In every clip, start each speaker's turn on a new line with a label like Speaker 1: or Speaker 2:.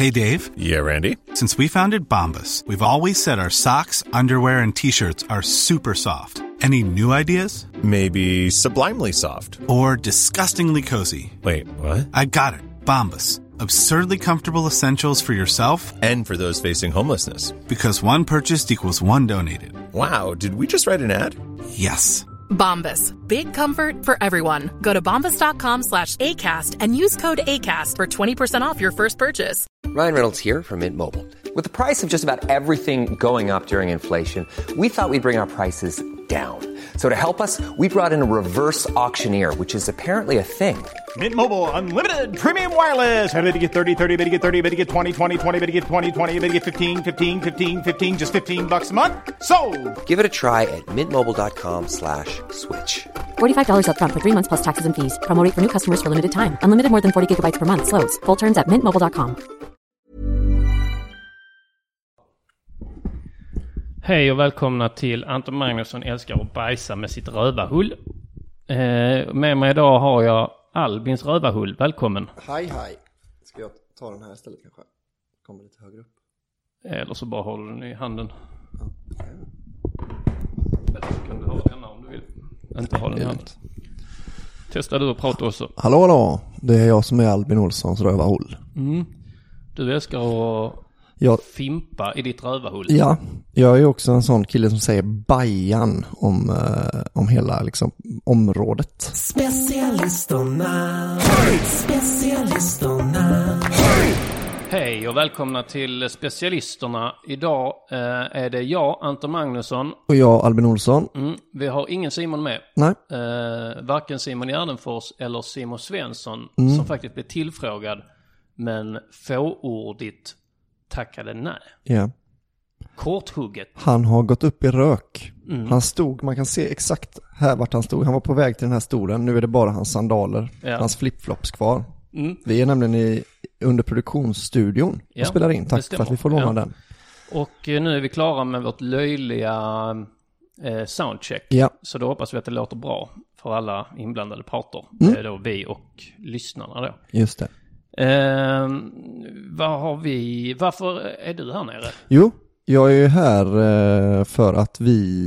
Speaker 1: Hey, Dave.
Speaker 2: Yeah, Randy.
Speaker 1: Since we founded Bombas, we've always said our socks, underwear, and T-shirts are super soft. Any new ideas?
Speaker 2: Maybe sublimely soft.
Speaker 1: Or disgustingly cozy?
Speaker 2: Wait, what?
Speaker 1: I got it. Bombas. Absurdly comfortable essentials for yourself
Speaker 2: And for those facing homelessness.
Speaker 1: Because one purchased equals one donated.
Speaker 2: Wow, did we just write an ad?
Speaker 1: Yes.
Speaker 3: Bombas. Big comfort for everyone. Go to bombas.com/ACAST and use code ACAST for 20% off your first purchase.
Speaker 4: Ryan Reynolds here from Mint Mobile. With the price of just about everything going up during inflation, we thought we'd bring our prices down. So to help us, we brought in a reverse auctioneer, which is apparently a thing.
Speaker 5: Mint Mobile Unlimited Premium Wireless. How to get 30, 30, bit to get 30, bit to get 20, 20, 20, bit to get 20, 20, bit to get 15, 15, 15, 15, just $15 a month? Sold!
Speaker 4: Give it a try at mintmobile.com/switch.
Speaker 6: $45 up front for 3 months plus taxes and fees. Promo rate for new customers for limited time. Unlimited more than 40 gigabytes per month. Slows full terms at mintmobile.com.
Speaker 7: Hej och välkomna till Anton Magnusson älskar att bajsa med sitt rövahull. Med mig idag har jag Albins rövahull. Välkommen.
Speaker 8: Hej. Ska jag ta den här istället kanske? Kommer lite högre upp.
Speaker 7: Eller så bara håller den i handen.
Speaker 8: Ja.
Speaker 7: Eller så kan du ha den om du vill. Inte ha den i handen. Testa du och prata också.
Speaker 8: Hallå. Det är jag som är Albin Olssons rövahull.
Speaker 7: Du älskar att fimpa i ditt rövahull.
Speaker 8: Ja, jag är också en sån kille som säger bajan om hela liksom området.
Speaker 9: Specialisterna.
Speaker 7: Hej och välkomna till Specialisterna. Idag är det jag, Anton Magnusson.
Speaker 8: Och jag, Albin Olsson.
Speaker 7: Vi har ingen Simon med.
Speaker 8: Nej.
Speaker 7: Varken Simon Gärdenfors eller Simon Svensson som faktiskt blev tillfrågad men fåordigt tackade nej.
Speaker 8: Ja.
Speaker 7: Korthugget.
Speaker 8: Han har gått upp i rök. Han stod, man kan se exakt här vart han stod. Han var på väg till den här stolen. Nu är det bara hans sandaler, hans flipflops kvar. Vi är nämligen under produktionsstudion och spelar in. Tack för att vi får låna den. Och
Speaker 7: nu är vi klara med vårt löjliga soundcheck.
Speaker 8: Ja.
Speaker 7: Så då hoppas vi att det låter bra för alla inblandade parter. Det är då vi och lyssnarna då.
Speaker 8: Just det.
Speaker 7: Varför är du här nere?
Speaker 8: Jo, jag är här för att du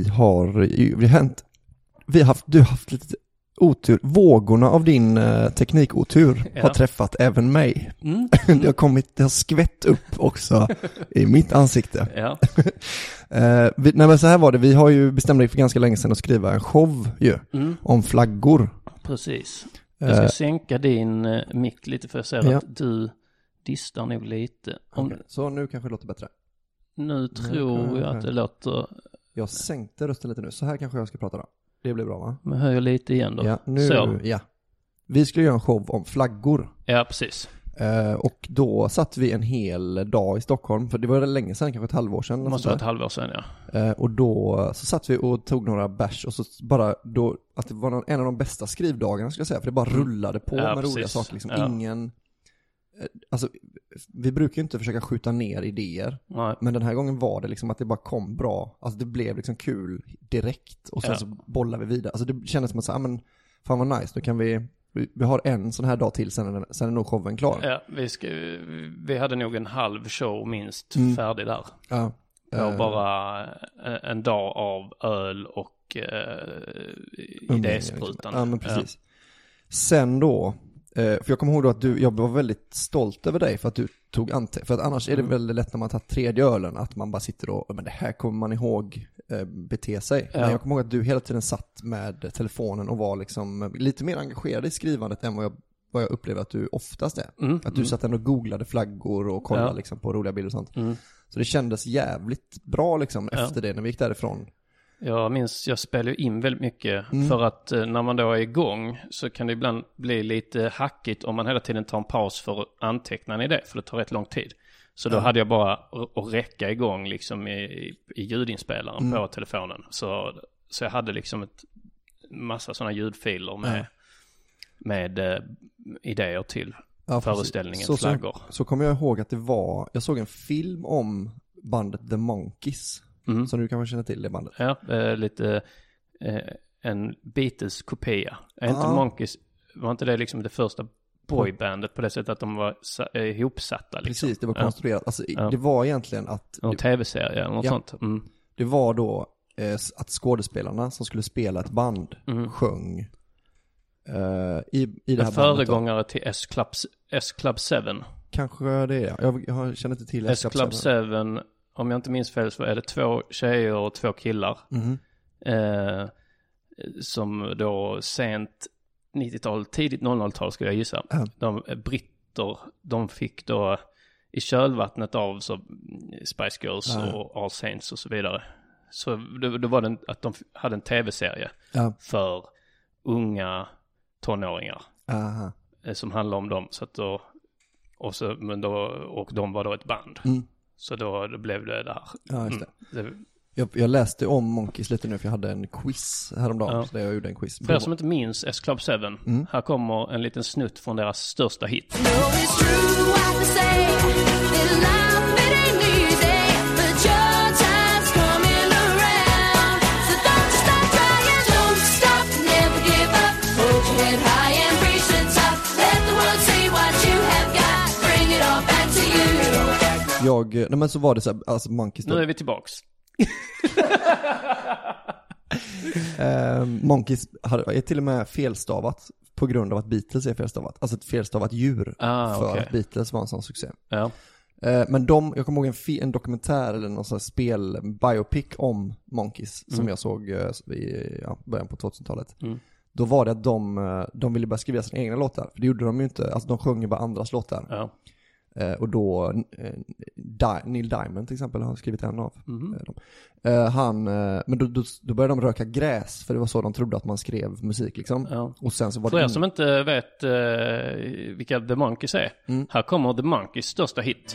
Speaker 8: har haft lite otur. Vågorna av din teknikotur har träffat även mig. Det har skvätt upp också i mitt ansikte.
Speaker 7: Ja.
Speaker 8: Nej, men så här var det, vi har ju bestämt dig för ganska länge sedan att skriva en show om flaggor.
Speaker 7: Precis. Jag ska sänka din mick lite för jag ser att du distar nog lite.
Speaker 8: Så nu kanske det låter bättre.
Speaker 7: Nu tror jag att det låter...
Speaker 8: Jag sänkte rösten lite nu, så här kanske jag ska prata då. Det blir bra, va?
Speaker 7: Men höjer lite igen då.
Speaker 8: Ja, nu,
Speaker 7: så.
Speaker 8: Ja. Vi skulle göra en show om flaggor.
Speaker 7: Ja, precis.
Speaker 8: Och då satt vi en hel dag i Stockholm. För det var länge sedan, kanske ett halvår sedan.
Speaker 7: Det måste vara ett halvår sedan, ja.
Speaker 8: Och då så satt vi och tog några bärs. Och så bara då, att det var en av de bästa skrivdagarna ska jag säga. För det bara rullade på med roliga saker. Liksom. Ingen... Alltså, vi brukar ju inte försöka skjuta ner idéer.
Speaker 7: Nej.
Speaker 8: Men den här gången var det liksom att det bara kom bra. Alltså det blev liksom kul direkt. Och sen så bollade vi vidare. Alltså det kändes som att säga, men fan vad nice. Nu kan vi har en sån här dag till, sen är nog showen klar.
Speaker 7: Ja, vi hade nog en halv show minst färdig där.
Speaker 8: Ja.
Speaker 7: Och bara en dag av öl och idésprutan.
Speaker 8: Ja, men precis. Sen då, för jag kommer ihåg då att jag var väldigt stolt över dig för att du tog för att annars är det väldigt lätt när man tar tredje ölen att man bara sitter och, men det här kommer man ihåg bete sig. Men jag kommer ihåg att du hela tiden satt med telefonen och var liksom lite mer engagerad i skrivandet än vad jag upplever att du oftast är. Att du satt ändå och googlade flaggor och kollade liksom på roliga bilder och sånt. Så det kändes jävligt bra liksom efter det när vi gick därifrån.
Speaker 7: Jag minns, jag spelar ju in väldigt mycket för att när man då är igång så kan det ibland bli lite hackigt om man hela tiden tar en paus för att anteckna en idé, för det tar rätt lång tid. Så då hade jag bara att räcka igång liksom i ljudinspelaren på telefonen. Så jag hade liksom ett massa sådana ljudfiler med idéer till föreställningen flaggor.
Speaker 8: Så kommer jag ihåg att jag såg en film om bandet The Monkees. Så du kanske känner till det bandet.
Speaker 7: Ja, lite en Beatles-kopia. Är inte Monkees, var inte det liksom det första boybandet på det sättet att de var ihopsatta. Liksom.
Speaker 8: Precis, det var konstruerat. Alltså, det var egentligen att...
Speaker 7: En tv-serie eller något sånt.
Speaker 8: Det var då att skådespelarna som skulle spela ett band sjöng i det här
Speaker 7: föregångare till S-Club 7.
Speaker 8: Kanske det är. Jag känner inte till
Speaker 7: S-Club 7. Om jag inte minns fel så är det 2 tjejer och 2 killar. Som då sent 90-tal, tidigt 00-tal skulle jag gissa. De britter, de fick då i kölvattnet av så Spice Girls och All Saints och så vidare. Så då var det att de hade en tv-serie för unga tonåringar. Som handlar om dem. Så att då, och de var då ett band. Så då blev det här.
Speaker 8: Ja, just det. Jag läste om Monkeys lite nu för jag hade en quiz häromdagen. Så jag gjorde en quiz.
Speaker 7: För er som inte minns S-Club 7, här kommer en liten snutt från deras största hit.
Speaker 8: Men så var det så här, alltså Monkeys då.
Speaker 7: Nu är vi tillbaks.
Speaker 8: Monkeys är till och med felstavat på grund av att Beatles är felstavat. Alltså ett felstavat djur för att Beatles var en sån succé.
Speaker 7: Ja.
Speaker 8: Men jag kommer ihåg en dokumentär eller någon sån spel biopic om Monkeys som jag såg i början på 2000-talet. Då var det att de ville bara skriva sina egna låtar. För det gjorde de ju inte. Alltså de sjöng ju bara andras låtar.
Speaker 7: Ja.
Speaker 8: Och då Neil Diamond till exempel har skrivit en av dem. Men då började de röka gräs för det var så de trodde att man skrev musik liksom. Ja. Och sen så var
Speaker 7: för er som inte vet vilka The Monkeys är. Här kommer The Monkeys största hit.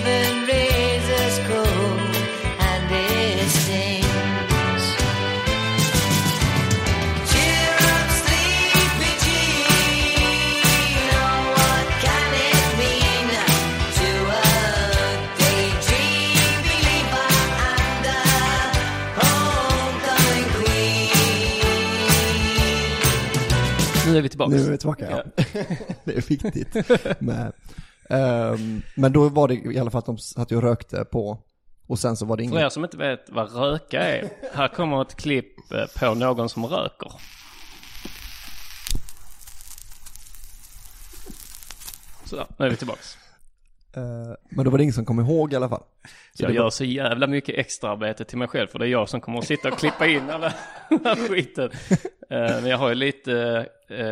Speaker 7: Nu är vi tillbaka.
Speaker 8: Ja. Det är viktigt. Men då var det i alla fall att de satt och rökte på. Och sen så var det inget.
Speaker 7: För er som inte vet vad röka är. Här kommer ett klipp på någon som röker. Så nu är vi tillbaks.
Speaker 8: Men då var det ingen som kom ihåg i alla fall.
Speaker 7: Så jag gör så jävla mycket extra arbete till mig själv. För det är jag som kommer att sitta och klippa in alla skiten. Men jag har ju lite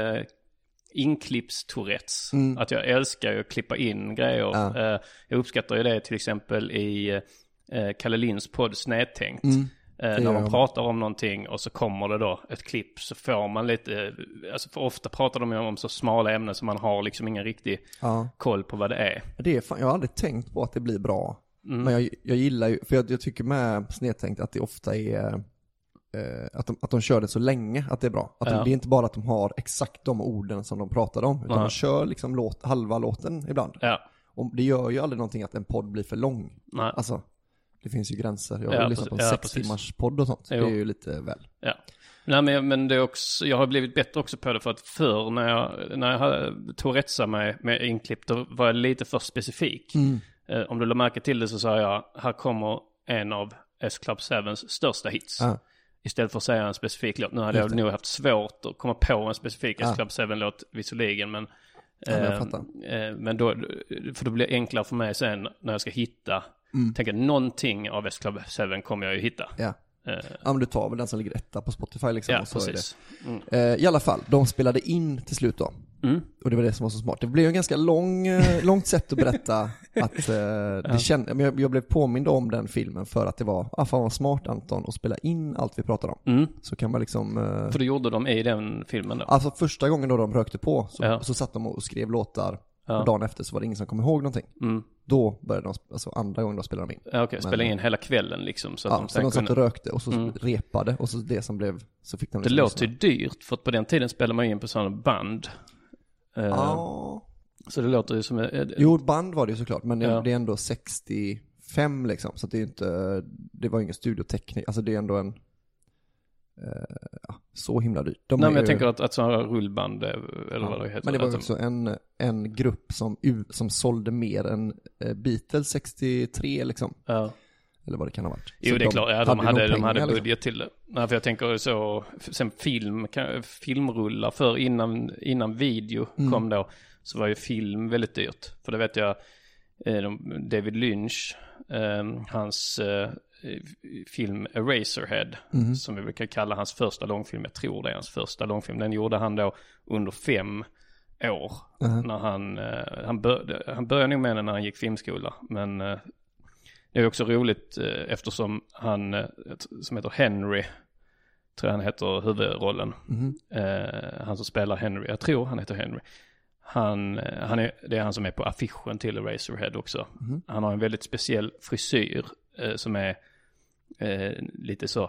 Speaker 7: inklipps-tourettes. Att jag älskar ju att klippa in grejer. Jag uppskattar ju det till exempel i Kalle Linds podd Snedtänkt. När de pratar om någonting och så kommer det då ett klipp, så får man lite, alltså för ofta pratar de om så smala ämnen som man har liksom ingen riktig koll på vad det är.
Speaker 8: Det är fan, jag har aldrig tänkt på att det blir bra. Men jag gillar ju, för jag tycker med Snedtänkt att det ofta är att de kör det så länge att det är bra. Att det är inte bara att de har exakt de orden som de pratade om, utan de kör liksom halva låten ibland. Och det gör ju aldrig någonting att en podd blir för lång. Alltså det finns ju gränser. Jag har lyssnat på en 6 timmars podd och sånt. Det är ju lite väl.
Speaker 7: Ja. Nej, men det är också, jag har blivit bättre också på det, för att förr när jag tog rätsa mig med inklipp, då var jag lite för specifik. Om du lade märke till det så sa jag, här kommer en av S-Club 7s största hits. Istället för att säga en specifik låt. Nu hade jag nog haft svårt att komma på en specifik S-Club 7-låt visserligen, men men då, för då blir det enklare för mig sen när jag ska hitta. Tänker någonting av S-Club 7 kommer jag ju hitta.
Speaker 8: Ja, men du tar väl den som ligger etta på Spotify liksom.
Speaker 7: Ja,
Speaker 8: och så
Speaker 7: precis.
Speaker 8: Är det. I alla fall, de spelade in till slut då. Och det var det som var så smart. Det blev en ganska långt sätt att berätta att jag blev påmind om den filmen för att det var, fan vad smart Anton, att spela in allt vi pratar om. Så kan man liksom...
Speaker 7: För det gjorde de i den filmen då?
Speaker 8: Alltså första gången då de rökte på så satt de och skrev låtar. Och dagen efter så var det ingen som kom ihåg någonting. Då började de, alltså andra gången då spelade de in.
Speaker 7: Ja, okej, spelade in hela kvällen liksom. Så att
Speaker 8: de satt och rökte och så repade och så det som blev, så fick de
Speaker 7: liksom. Det låter ju dyrt, för att på den tiden spelade man in på sådana band. Så det låter ju som...
Speaker 8: Jo, band var det ju såklart, men det är ändå 65 liksom. Så det är inte, det var ingen studioteknik. Alltså det är ändå så himla dyrt.
Speaker 7: Nej, men jag tänker att sådana rullband, eller vad det heter.
Speaker 8: Men det var också en grupp som sålde mer än Beatles 63 liksom. Ja. Eller vad det kan ha varit.
Speaker 7: Jo, det är klart. Ja, de hade budget
Speaker 8: liksom
Speaker 7: till det. Nej, för jag tänker så, sen filmrullar för innan video kom då, så var ju film väldigt dyrt. För det vet jag, David Lynch, hans film Eraserhead, som vi brukar kalla hans första långfilm. Jag tror det är hans första långfilm. Den gjorde han då under 5 år. När han började nog med den när han gick filmskola. Men det är också roligt eftersom han, som heter Henry, tror jag han heter huvudrollen. Han som spelar Henry, jag tror han heter Henry. Det är han som är på affischen till Eraserhead också. Han har en väldigt speciell frisyr som är lite så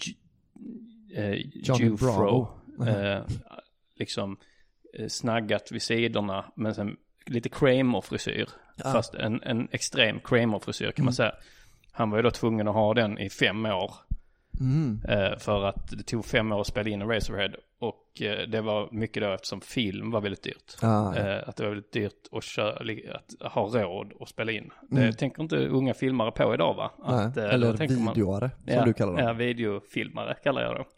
Speaker 7: Jufro, liksom snaggat vid sidorna, men sen lite Kramer-frisyr. Fast en extrem Kramer-frisyr kan man säga. Han var ju då tvungen att ha den i 5 år. För att det tog 5 år att spela in Eraserhead. Och det var mycket då eftersom film var väldigt dyrt. Att det var väldigt dyrt att ha råd att spela in. Det tänker inte unga filmare på idag, va?
Speaker 8: Eller videoare, som du kallar dem.
Speaker 7: Ja, videofilmare kallar jag dem.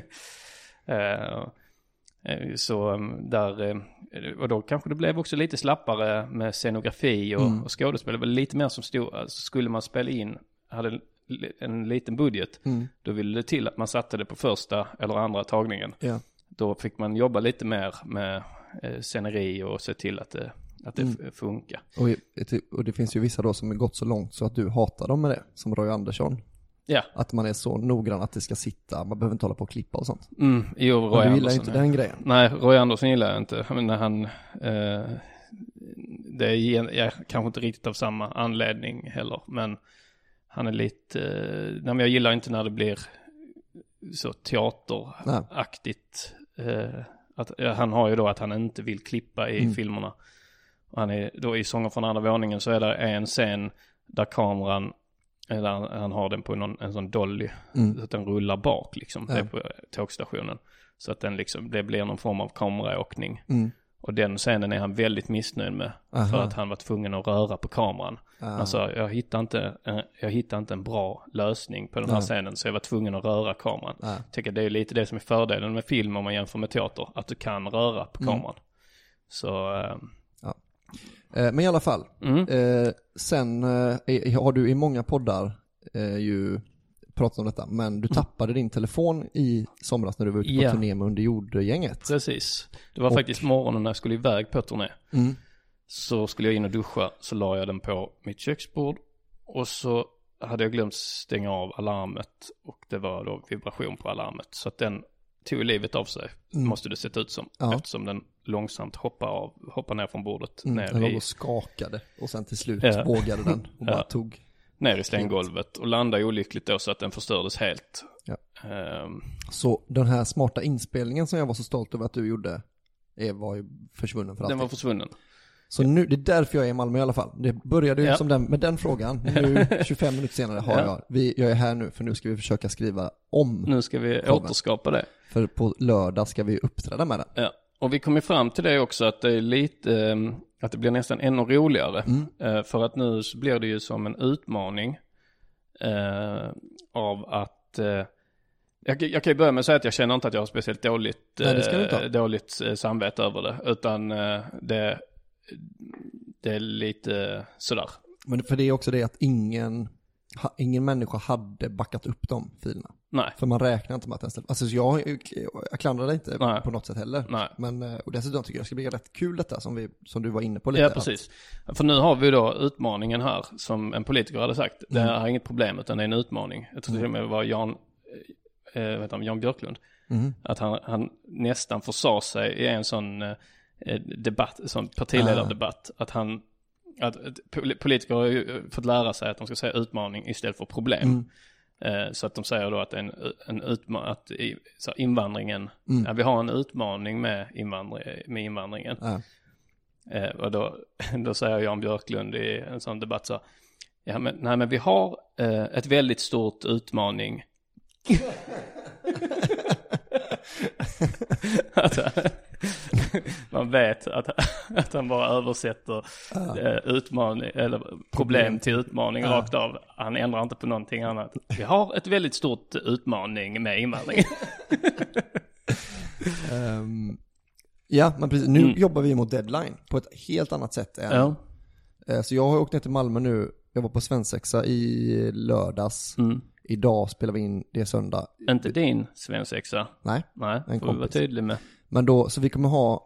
Speaker 7: Så där, och då kanske det blev också lite slappare med scenografi och skådespel. Det var lite mer som stod, alltså skulle man spela in, hade en liten budget, då ville det till att man satte det på första eller andra tagningen. Då fick man jobba lite mer med sceneri och se till att det funkar.
Speaker 8: Och det finns ju vissa då som har gått så långt så att du hatar dem med det, som Roy Andersson.
Speaker 7: Ja.
Speaker 8: Att man är så noggrann att det ska sitta, man behöver inte hålla på och klippa och sånt.
Speaker 7: Jo, Roy
Speaker 8: du
Speaker 7: Andersson,
Speaker 8: gillar inte den grejen.
Speaker 7: Nej, Roy Andersson gillar jag inte. Men när han det är kanske inte riktigt av samma anledning heller, men han är lite men jag gillar inte när det blir så teateraktigt. Han har ju då att han inte vill klippa i filmerna. Och han är då i Sånger från andra våningen, så är det en scen där kameran, eller han har den på en sån dolly, så att den rullar bak liksom. Det är på tågstationen, så att den liksom, det blir någon form av kameraåkning. Och den scenen är han väldigt missnöjd med. För att han var tvungen att röra på kameran. Alltså jag hittade inte en bra lösning på den här scenen, så jag var tvungen att röra kameran. Jag tycker det är lite det som är fördelen med film om man jämför med teater, att du kan röra på kameran. Så
Speaker 8: men i alla fall, sen har du i många poddar ju pratat om detta, men du tappade din telefon i somras när du var ute på turné med Under jord-gänget.
Speaker 7: Precis. Det var faktiskt morgonen när jag skulle iväg på turné. Så skulle jag in och duscha, så la jag den på mitt köksbord, och så hade jag glömt stänga av alarmet, och det var då vibration på alarmet, så att den tog livet av sig, måste det sett ut som, eftersom den långsamt hoppar ner från bordet.
Speaker 8: Den låg och skakade, och sen till slut vågade den och bara tog
Speaker 7: ner i stenggolvet och landade olyckligt då, så att den förstördes helt.
Speaker 8: Så den här smarta inspelningen som jag var så stolt över att du gjorde var ju försvunnen för alltid.
Speaker 7: Den var försvunnen.
Speaker 8: Så nu, det är därför jag är i Malmö i alla fall. Det började ju som med den frågan. Nu 25 minuter senare har jag är här nu, för nu ska vi försöka skriva om.
Speaker 7: Nu ska vi återskapa det.
Speaker 8: För på lördag ska vi uppträda med den. Ja.
Speaker 7: Och vi kommer fram till det också, att det är lite att det blir nästan ännu roligare. För att nu så blir det ju som en utmaning av att jag kan ju börja med att säga att jag känner inte att jag har speciellt dåligt samvete över det, utan det är lite sådär.
Speaker 8: Men för det är också det att ingen människa hade backat upp de filerna.
Speaker 7: Nej.
Speaker 8: För man räknar inte med att den ställer. Alltså jag klandrar det inte på något sätt heller.
Speaker 7: Nej.
Speaker 8: Men och dessutom tycker jag det ska bli rätt kul detta som du var inne på lite.
Speaker 7: Ja, precis. För nu har vi då utmaningen här, som en politiker hade sagt. Det här är inget problem, utan det är en utmaning. Jag tror till och med det var Jan Björklund. Att han nästan försade sig i en sån debatt, sån partiledardebatt, att politiker har ju fått lära sig att de ska säga utmaning istället för problem. Så att de säger då att invandringen, vi har en utmaning med invandringen. Och då säger Jan Björklund i en sån debatt så, men vi har ett väldigt stort utmaning. Man vet att han bara översätter utmaning eller problem till utmaning rakt av. Han ändrar inte på någonting annat. Vi har ett väldigt stort utmaning med invandring.
Speaker 8: Ja, men precis. Nu jobbar vi mot deadline på ett helt annat sätt än. Så jag har åkt ner till Malmö nu. Jag var på svensexa i lördags. Idag spelar vi in det söndag.
Speaker 7: Inte din svensexa?
Speaker 8: Nej,
Speaker 7: en får vi vara tydlig med.
Speaker 8: Men då, så vi kommer ha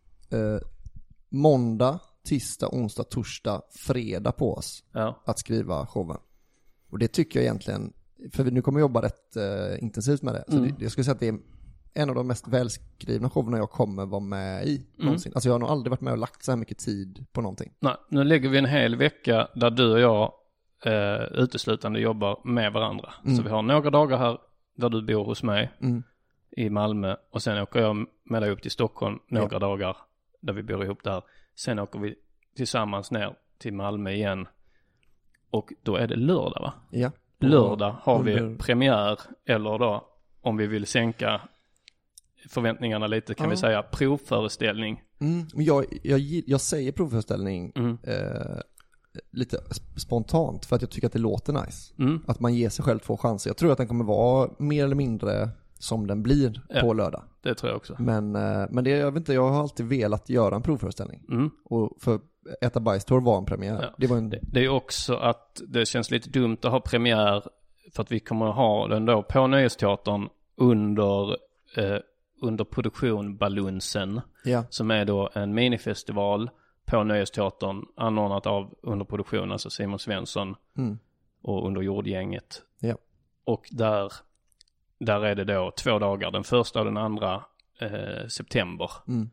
Speaker 8: måndag, tisdag, onsdag, torsdag, fredag på oss att skriva showen. Och det tycker jag egentligen, för nu kommer jag jobba rätt intensivt med det. Så jag skulle säga att det är en av de mest välskrivna showerna jag kommer vara med i någonsin. Alltså jag har nog aldrig varit med och lagt så här mycket tid på någonting.
Speaker 7: Nej, nu lägger vi en hel vecka där du och jag uteslutande jobbar med varandra. Så vi har några dagar här där du bor hos mig i Malmö. Och sen åker jag med dig upp till Stockholm några dagar där vi bor ihop där. Sen åker vi tillsammans ner till Malmö igen. Och då är det lördag, va?
Speaker 8: Ja.
Speaker 7: Lördag har vi premiär, eller då om vi vill sänka förväntningarna lite kan vi säga provföreställning.
Speaker 8: Jag säger provföreställning lite spontant för att jag tycker att det låter nice. Att man ger sig själv 2 chanser. Jag tror att den kommer vara mer eller mindre som den blir på lördag.
Speaker 7: Det tror jag också.
Speaker 8: Men det, jag vet inte, jag har alltid velat göra en provföreställning. Och för Äta bajstorv var en premiär.
Speaker 7: Ja. Det är också att det känns lite dumt att ha premiär för att vi kommer att ha den då på Nöjesteatern under produktion Balunsen som är då en minifestival på Nöjesteatern anordnat av underproduktion, alltså Simon Svensson och under jordgänget.
Speaker 8: Ja.
Speaker 7: Och där är det då 2 dagar, den 1 och den 2 september.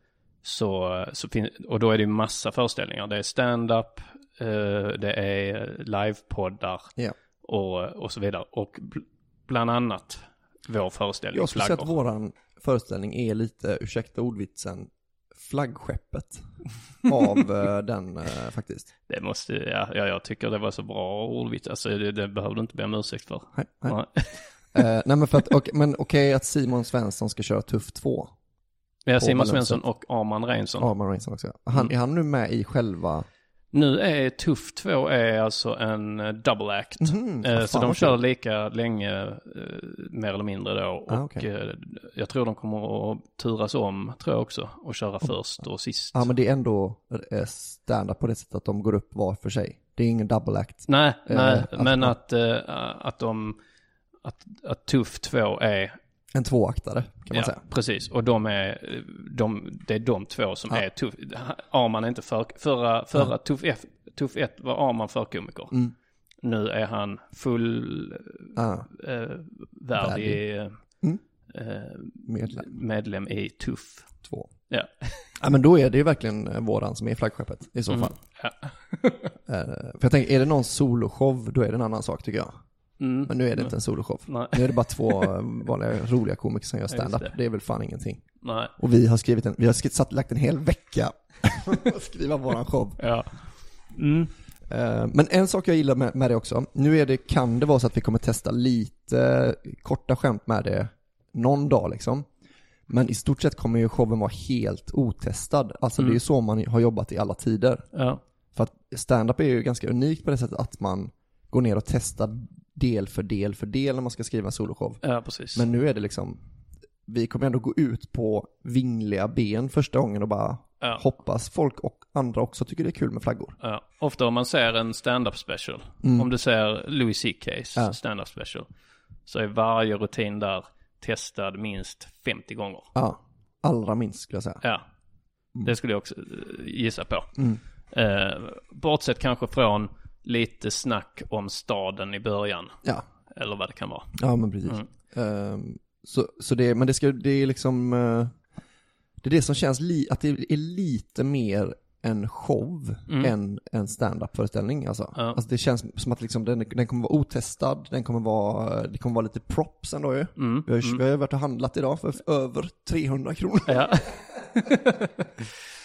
Speaker 7: Och då är det massa föreställningar. Det är stand-up, det är livepoddar och så vidare. Och bland annat vår föreställning
Speaker 8: Jag skulle
Speaker 7: Flaggor.
Speaker 8: säga att våran föreställning är lite, ursäkta ordvitsen, flaggskeppet av den faktiskt.
Speaker 7: Det måste, jag tycker det var så bra ordvits. Alltså det behöver du inte be om ursäkt för.
Speaker 8: Nej. Nej men för att, okej att Simon Svensson ska köra Tuff 2.
Speaker 7: Ja, Simon Svensson och Arman Reinsson.
Speaker 8: Arman Reinsson också. Är han nu med i själva...
Speaker 7: Nu är Tuff 2 är alltså en double act. Så de kör lika länge mer eller mindre då. Och jag tror de kommer att turas om, tror jag också. Och köra först och sist.
Speaker 8: Ja, men det är ändå stand-up på det sättet att de går upp var för sig. Det är ingen double act.
Speaker 7: Nej, men att Tuff 2 är...
Speaker 8: En 2-aktare kan man säga.
Speaker 7: Precis. Och det är de 2 som är Tuff. Arman är inte förra Tuff 1 var Arman förkomiker. Nu är han värdig medlem i Tuff
Speaker 8: 2.
Speaker 7: Ja.
Speaker 8: Ja, men då är det ju verkligen våran som är flaggskeppet i så fall.
Speaker 7: Ja.
Speaker 8: För jag tänker, är det någon soloshow, då är det en annan sak tycker jag. Men nu är det inte en soloshow.
Speaker 7: Nej.
Speaker 8: Nu är det bara 2 vanliga roliga komiker som gör stand-up. Det är väl fan ingenting.
Speaker 7: Nej.
Speaker 8: Och vi har lagt en hel vecka att skriva våran show.
Speaker 7: Ja.
Speaker 8: Men en sak jag gillar med det också. Nu kan det vara så att vi kommer testa lite korta skämt med det någon dag liksom. Men i stort sett kommer ju showen vara helt otestad. Alltså det är ju så man har jobbat i alla tider.
Speaker 7: Ja.
Speaker 8: För att stand-up är ju ganska unikt på det sättet att man går ner och testar del för del när man ska skriva en soloshow.
Speaker 7: Ja, precis.
Speaker 8: Men nu är det liksom, vi kommer ändå gå ut på vingliga ben första gången och bara hoppas folk och andra också tycker det är kul med flaggor.
Speaker 7: Ja. Ofta om man ser en stand-up special, om du ser Louis CK's stand-up special, så är varje rutin där testad minst 50 gånger.
Speaker 8: Ja, allra minst skulle jag säga.
Speaker 7: Ja, det skulle jag också gissa på. Bortsett kanske från lite snack om staden i början. Ja. Eller vad det kan vara.
Speaker 8: Ja, men precis. Så det, men det är liksom det är det som känns att det är lite mer en show än en stand-up-föreställning alltså. Alltså det känns som att liksom den kommer vara otestad, det kommer vara lite props ändå ju. Vi har ju varit och handlat idag för över 300 kronor.
Speaker 7: Ja.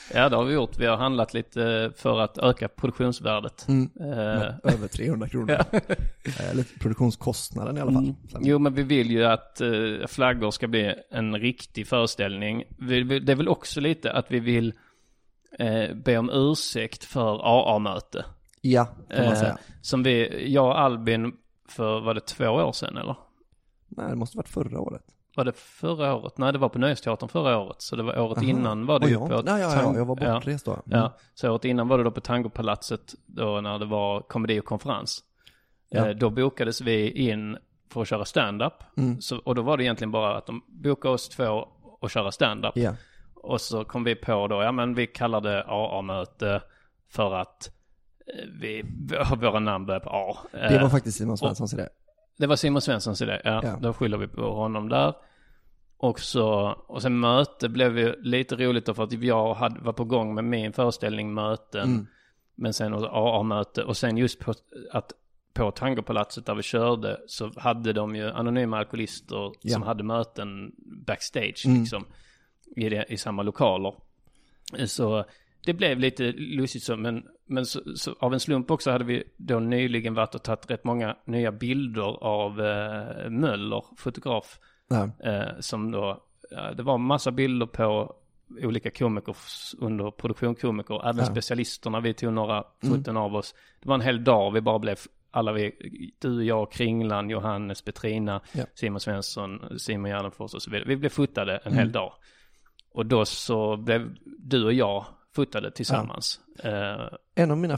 Speaker 7: Ja, det har vi gjort. Vi har handlat lite för att öka produktionsvärdet.
Speaker 8: Över 300 kronor. Eller produktionskostnaden i alla fall.
Speaker 7: Jo, men vi vill ju att flaggor ska bli en riktig föreställning. Det är väl också lite att vi vill be om ursäkt för AA-möte.
Speaker 8: Ja, kan man säga.
Speaker 7: Som jag och Albin för, var det 2 år sedan eller?
Speaker 8: Nej, det måste varit förra året.
Speaker 7: Var det förra året? Nej, det var på Nöjesteatern förra året. Så det var året innan var det ju på...
Speaker 8: jag var bortrest då.
Speaker 7: Ja, så året innan var det då på Tangopalatset då när det var komedi och konferens. Då bokades vi in för att köra stand-up. Och då var det egentligen bara att de bokade oss 2 och köra stand-up.
Speaker 8: Ja.
Speaker 7: Och så kom vi på då, men vi kallade AA-möte för att våra namn började på A.
Speaker 8: Det var faktiskt Simon Svenssons idé.
Speaker 7: Det var Simon Svenssons idé, ja. Då skyller vi på honom där. Och sen möte blev ju lite roligt då för att jag var på gång med min föreställning möten. Men sen AA-möte. Och sen just på Tangopalatset där vi körde så hade de ju anonyma alkoholister som hade möten backstage liksom i samma lokaler. Så det blev lite lustigt så, men så av en slump också hade vi då nyligen varit och tagit rätt många nya bilder av Möller, fotograf. Som då, det var en massa bilder på olika komiker under produktionkomiker, även specialisterna. Vi tog några foton av oss. Det var en hel dag, vi bara blev du, jag, Kringland, Johannes, Petrina, Simon Svensson, Simon Gärdenfors och så vidare. Vi blev fotade en hel dag. Och då så blev du och jag fotade tillsammans.
Speaker 8: En av mina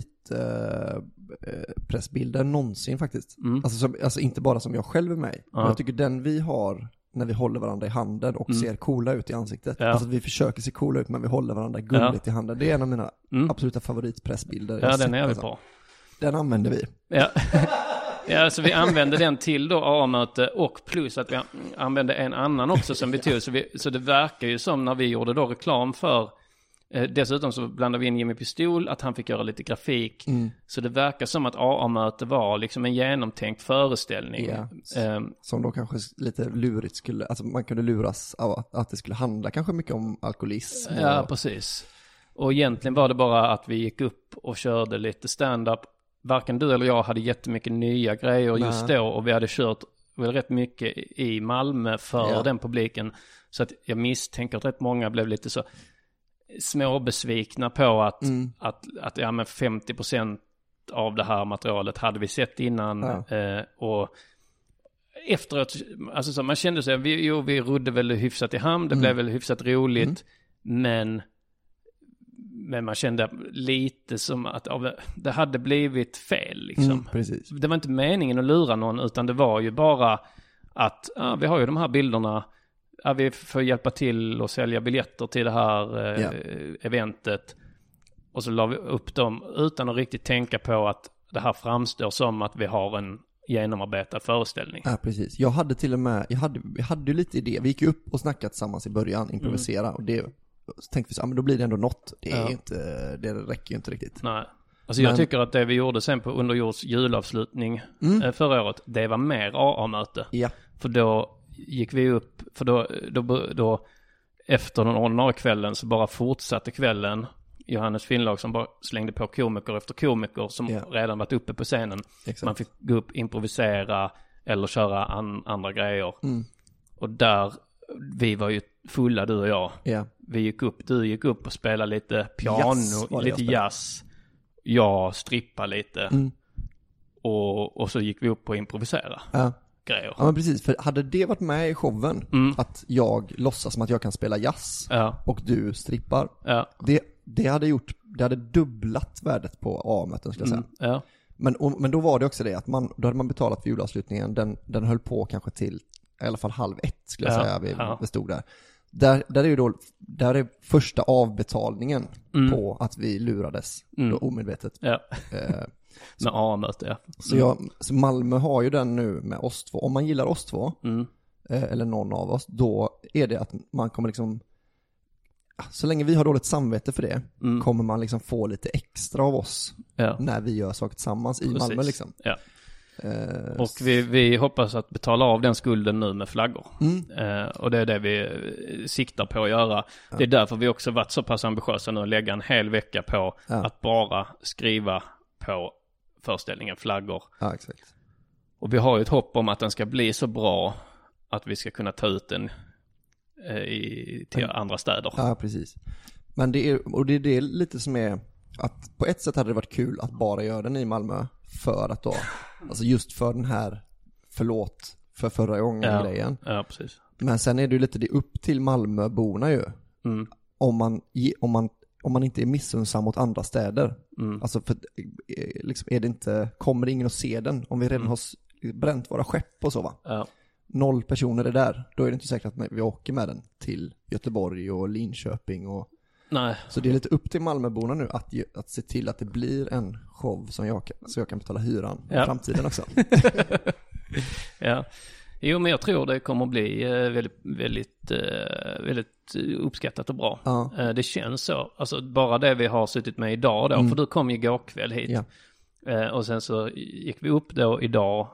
Speaker 8: pressbilder någonsin faktiskt. Alltså inte bara som jag själv är med. Men jag tycker den vi har när vi håller varandra i handen och ser coola ut i ansiktet. Alltså att vi försöker se coola ut men vi håller varandra gulligt i handen. Det är en av mina absoluta favoritpressbilder.
Speaker 7: Ja, den är vi på.
Speaker 8: Den använder vi.
Speaker 7: Ja, så vi använde den till då AA-möte och plus att vi använde en annan också som vi tog. Så det verkar ju som när vi gjorde då reklam för dessutom så blandade vi in Jimmy Pistol att han fick göra lite grafik. Så det verkar som att AA-möte var liksom en genomtänkt föreställning.
Speaker 8: Som då kanske lite lurigt skulle, alltså man kunde luras av att det skulle handla kanske mycket om alkoholism.
Speaker 7: Ja, precis. Och egentligen var det bara att vi gick upp och körde lite stand-up. Varken du eller jag hade jättemycket nya grejer just då. Och vi hade kört rätt mycket i Malmö för den publiken. Så att jag misstänker att rätt många blev lite så småbesvikna på att men 50% av det här materialet hade vi sett innan. Och efteråt, alltså så man kände sig, vi rodde väl hyfsat i hamn. Det blev väl hyfsat roligt. Men man kände lite som att det hade blivit fel liksom.
Speaker 8: Precis.
Speaker 7: Det var inte meningen att lura någon utan det var ju bara att vi har ju de här bilderna. Vi får hjälpa till och sälja biljetter till det här eventet. Och så la vi upp dem utan att riktigt tänka på att det här framstår som att vi har en genomarbetad föreställning.
Speaker 8: Ja, precis. Jag hade till och med, jag hade ju lite idé. Vi gick ju upp och snackade tillsammans i början, improvisera. Och det så tänkte vi så, men då blir det ändå något. Det räcker ju inte riktigt.
Speaker 7: Nej. Alltså jag tycker att det vi gjorde sen på Underjords julavslutning förra året, det var mer AA-möte. Ja. För då gick vi upp, för då efter den ordinarie kvällen så bara fortsatte kvällen. Johannes Finnlag som bara slängde på komiker efter komiker som redan varit uppe på scenen. Exakt. Man fick gå upp, improvisera eller köra andra grejer. Och där, vi var ju fulla du och jag. Du gick upp och spelade lite piano, lite jazz. Jag strippade lite. Och så gick vi upp och improvisera. Grejer.
Speaker 8: Ja, men precis, för hade det varit med i showen att jag låtsas som att jag kan spela jazz och du strippar, det hade dubblat värdet på A-möten skulle jag säga. Men då var det också det att då hade man betalat för julavslutningen, den höll på kanske till i alla fall 12:30 skulle jag säga, vi stod där. Där är ju då, där är första avbetalningen på att vi lurades då omedvetet.
Speaker 7: Med A-möte,
Speaker 8: Så Malmö har ju den nu med oss två. Om man gillar oss två, eller någon av oss, då är det att man kommer liksom, så länge vi har dåligt samvete för det, kommer man liksom få lite extra av oss när vi gör saker tillsammans i Malmö liksom.
Speaker 7: Och vi hoppas att betala av den skulden nu med flaggor. Och det är det vi siktar på att göra. Ja. Det är därför vi också varit så pass ambitiösa nu att lägga en hel vecka på att bara skriva på föreställningen flaggor.
Speaker 8: Ja, exakt.
Speaker 7: Och vi har ju ett hopp om att den ska bli så bra att vi ska kunna ta ut den till andra städer.
Speaker 8: Ja, precis. Men det är lite som är att på ett sätt hade det varit kul att bara göra den i Malmö för att då, alltså just för den här förlåt för förra gången grejen.
Speaker 7: Ja, precis.
Speaker 8: Men sen är det ju lite det upp till Malmöborna ju. Om man inte är missunnsam mot andra städer. Alltså för liksom är det inte, kommer det ingen att se den om vi redan har bränt våra skepp och så va? Ja. 0 personer är där. Då är det inte säkert att vi åker med den till Göteborg och Linköping och
Speaker 7: nej.
Speaker 8: Så det är lite upp till Malmöborna nu att se till att det blir en show som jag kan betala hyran i framtiden också.
Speaker 7: Ja. Jo, men jag tror det kommer att bli väldigt uppskattat och bra. Ja. Det känns så. Alltså bara det vi har suttit med idag då, för du kom ju igår kväll hit. Ja. Och sen så gick vi upp då idag.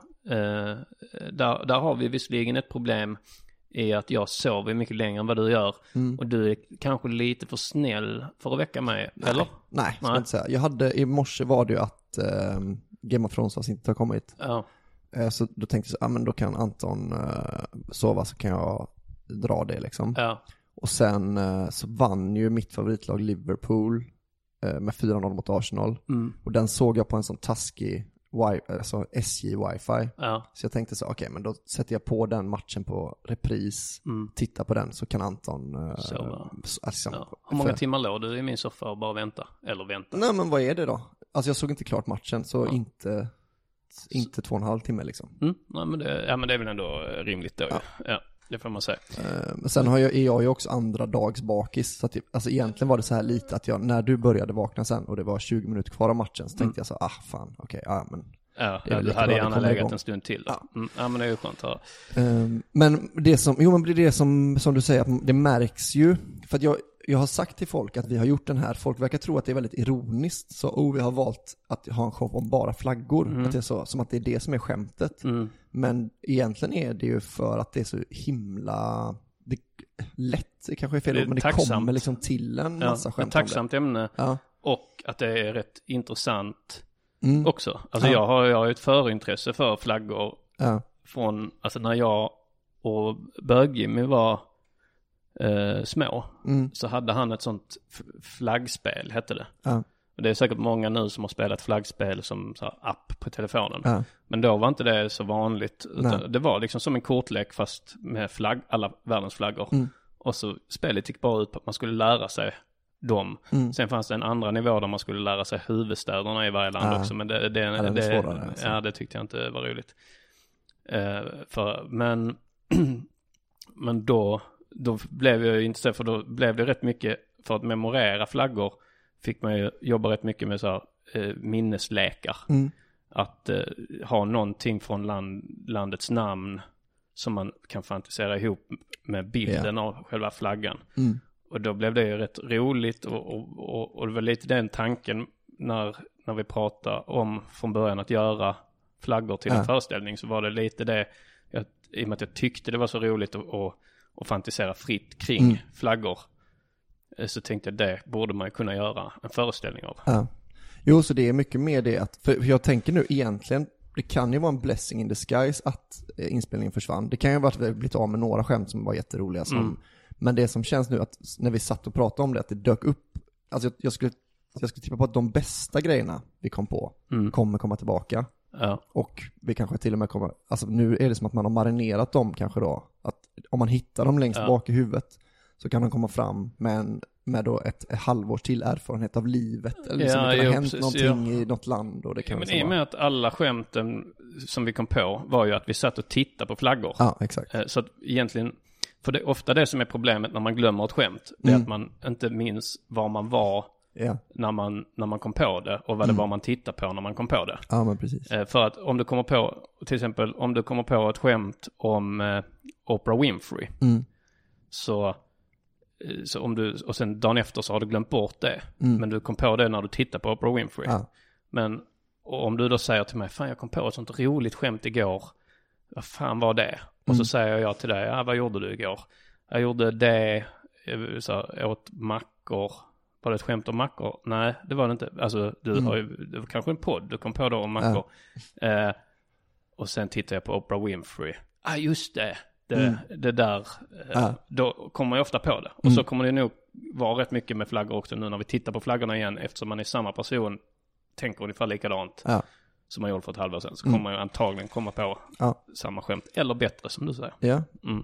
Speaker 7: Där har vi visserligen ett problem i att jag sover mycket längre än vad du gör. Och du är kanske lite för snäll för att väcka mig, eller?
Speaker 8: Nej, ska jag inte säga. I morse var det ju att Game of Thrones inte har kommit. Ja. Så då tänkte jag men då kan Anton sova så kan jag dra det liksom. Ja. Och sen så vann ju mitt favoritlag Liverpool med 4-0 mot Arsenal. Och den såg jag på en sån taskig alltså SJ wifi. Ja. Så jag tänkte så okej, men då sätter jag på den matchen på repris, titta på den så kan Anton
Speaker 7: Hur många timmar låg du i min soffa och bara vänta?
Speaker 8: Nej, men vad är det då? Alltså jag såg inte klart matchen så inte 2,5 timmar liksom.
Speaker 7: Nej, men det är väl ändå rimligt då. Ja, det får man säga.
Speaker 8: Men sen är jag ju också andra dags bakis. Så att alltså egentligen var det så här lite att när du började vakna sen och det var 20 minuter kvar av matchen så tänkte jag så fan, okej, men
Speaker 7: du hade gärna legat en stund till. Ja, men det är ju skönt att höra.
Speaker 8: Men det som du säger, att det märks ju, för att jag har sagt till folk att vi har gjort den här, folk verkar tro att det är väldigt ironiskt, så vi har valt att ha en show om bara flaggor, att det är så, som att det är det som är skämtet. Men egentligen är det ju för att det är så himla lätt, det kanske är fel ord, men det kommer liksom till en massa skämt.
Speaker 7: Ett tacksamt ämne och att det är rätt intressant också. Alltså jag har ju ett förintresse för flaggor från, alltså när jag och Bög-Jimmy var små, så hade han ett sånt flaggspel, hette det. Och det är säkert många nu som har spelat flaggspel som så här app på telefonen. Men då var inte det så vanligt. Utan det var liksom som en kortlek fast med alla världens flaggor. Och så spelet gick bara ut på att man skulle lära sig dem. Sen fanns det en andra nivå där man skulle lära sig huvudstäderna i varje land också. Men det tyckte jag inte var roligt. Men då blev jag intresserad, för då blev det rätt mycket, för att memorera flaggor fick man ju jobba rätt mycket med så här, minneslekar. Att ha någonting från landets namn som man kan fantisera ihop med bilden av själva flaggan. Och då blev det ju rätt roligt och det var lite den tanken när vi pratade om från början att göra flaggor till en föreställning, så var det lite det, i och med att jag tyckte det var så roligt att fantisera fritt kring flaggor, så tänkte jag det borde man kunna göra en föreställning av. Ja.
Speaker 8: Jo, så det är mycket mer det att, för jag tänker nu egentligen, det kan ju vara en blessing in disguise att inspelningen försvann. Det kan ju vara att vi blivit av med några skämt som var jätteroliga. Men det som känns nu, att när vi satt och pratade om det, att det dök upp, alltså jag skulle tippa på att de bästa grejerna vi kom på kommer komma tillbaka. Ja. Och vi kanske till och med kommer, alltså nu är det som att man har marinerat dem kanske då, att om man hittar dem längst bak i huvudet så kan de komma fram med då ett halvårs till erfarenhet av livet, eller liksom det kan ha hänt någonting i något land, och det kan
Speaker 7: men i och med att alla skämten som vi kom på var ju att vi satt och tittade på flaggor.
Speaker 8: Ja, exakt.
Speaker 7: Så att egentligen, för det är ofta det som är problemet när man glömmer ett skämt, det är att man inte minns var man var när man kom på det, och vad det var man tittade på när man kom på det.
Speaker 8: Ja, men precis.
Speaker 7: För att om du kommer på, till exempel om du kommer på ett skämt om Oprah Winfrey, så om du, och sen dagen efter så har du glömt bort det, men du kom på det när du tittar på Oprah Winfrey. Men Och om du då säger till mig, fan jag kom på ett sånt roligt skämt igår. Vad fan var det? Och så säger jag till dig, vad gjorde du igår? Jag gjorde det, åt mackor. Var det ett skämt om mackor? Nej, det var det inte. Alltså, det var kanske en podd, du kom på då om mackor. Och sen tittar jag på Oprah Winfrey. Just det. Det där. Då kommer jag ofta på det. Och så kommer det nog vara rätt mycket med flaggor också nu när vi tittar på flaggorna igen. Eftersom man är samma person, tänker ungefär likadant som man gjorde för ett halvår sedan. Så kommer man ju antagligen komma på samma skämt. Eller bättre som du säger.
Speaker 8: Ja.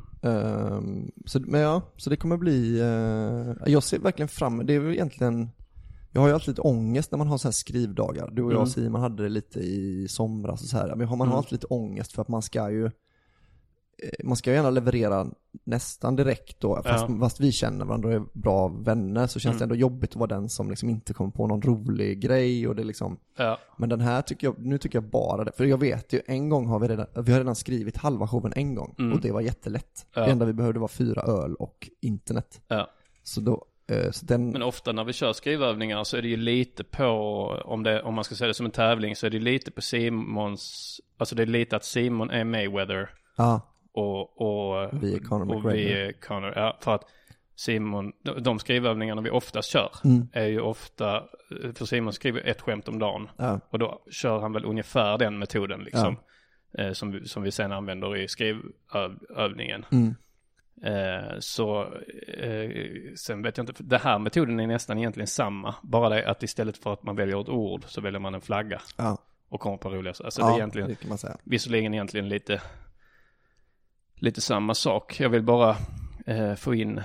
Speaker 8: Så det kommer bli... jag ser verkligen fram... Det är väl egentligen... Jag har ju alltid lite ångest när man har så här skrivdagar. Du och jag, Simon, hade det lite i somras och så här. Men man har alltid lite ångest för att man ska ju gärna leverera nästan direkt då. Fast vi känner varandra och är bra vänner, så känns det ändå jobbigt att vara den som liksom inte kommer på någon rolig grej. Och det liksom, men den här tycker jag bara det. För jag vet ju, en gång har vi har redan skrivit halva showen en gång. Och det var jättelätt. Det enda vi behövde var 4 öl och internet. Så då... Men ofta när vi kör skrivövningar så är det ju lite på, om man ska säga det som en tävling, så är det lite på Simons, alltså det är lite att Simon är Mayweather och vi är Conor.
Speaker 7: För att Simon, de skrivövningarna vi oftast kör är ju ofta, för Simon skriver ett skämt om dagen och då kör han väl ungefär den metoden liksom, som vi sen använder i skrivövningen. Sen vet jag inte, det här metoden är nästan egentligen samma, bara det att istället för att man väljer ett ord så väljer man en flagga och kommer på roliga. Alltså det är egentligen, det kan man säga. Visserligen egentligen lite samma sak. Jag vill bara få in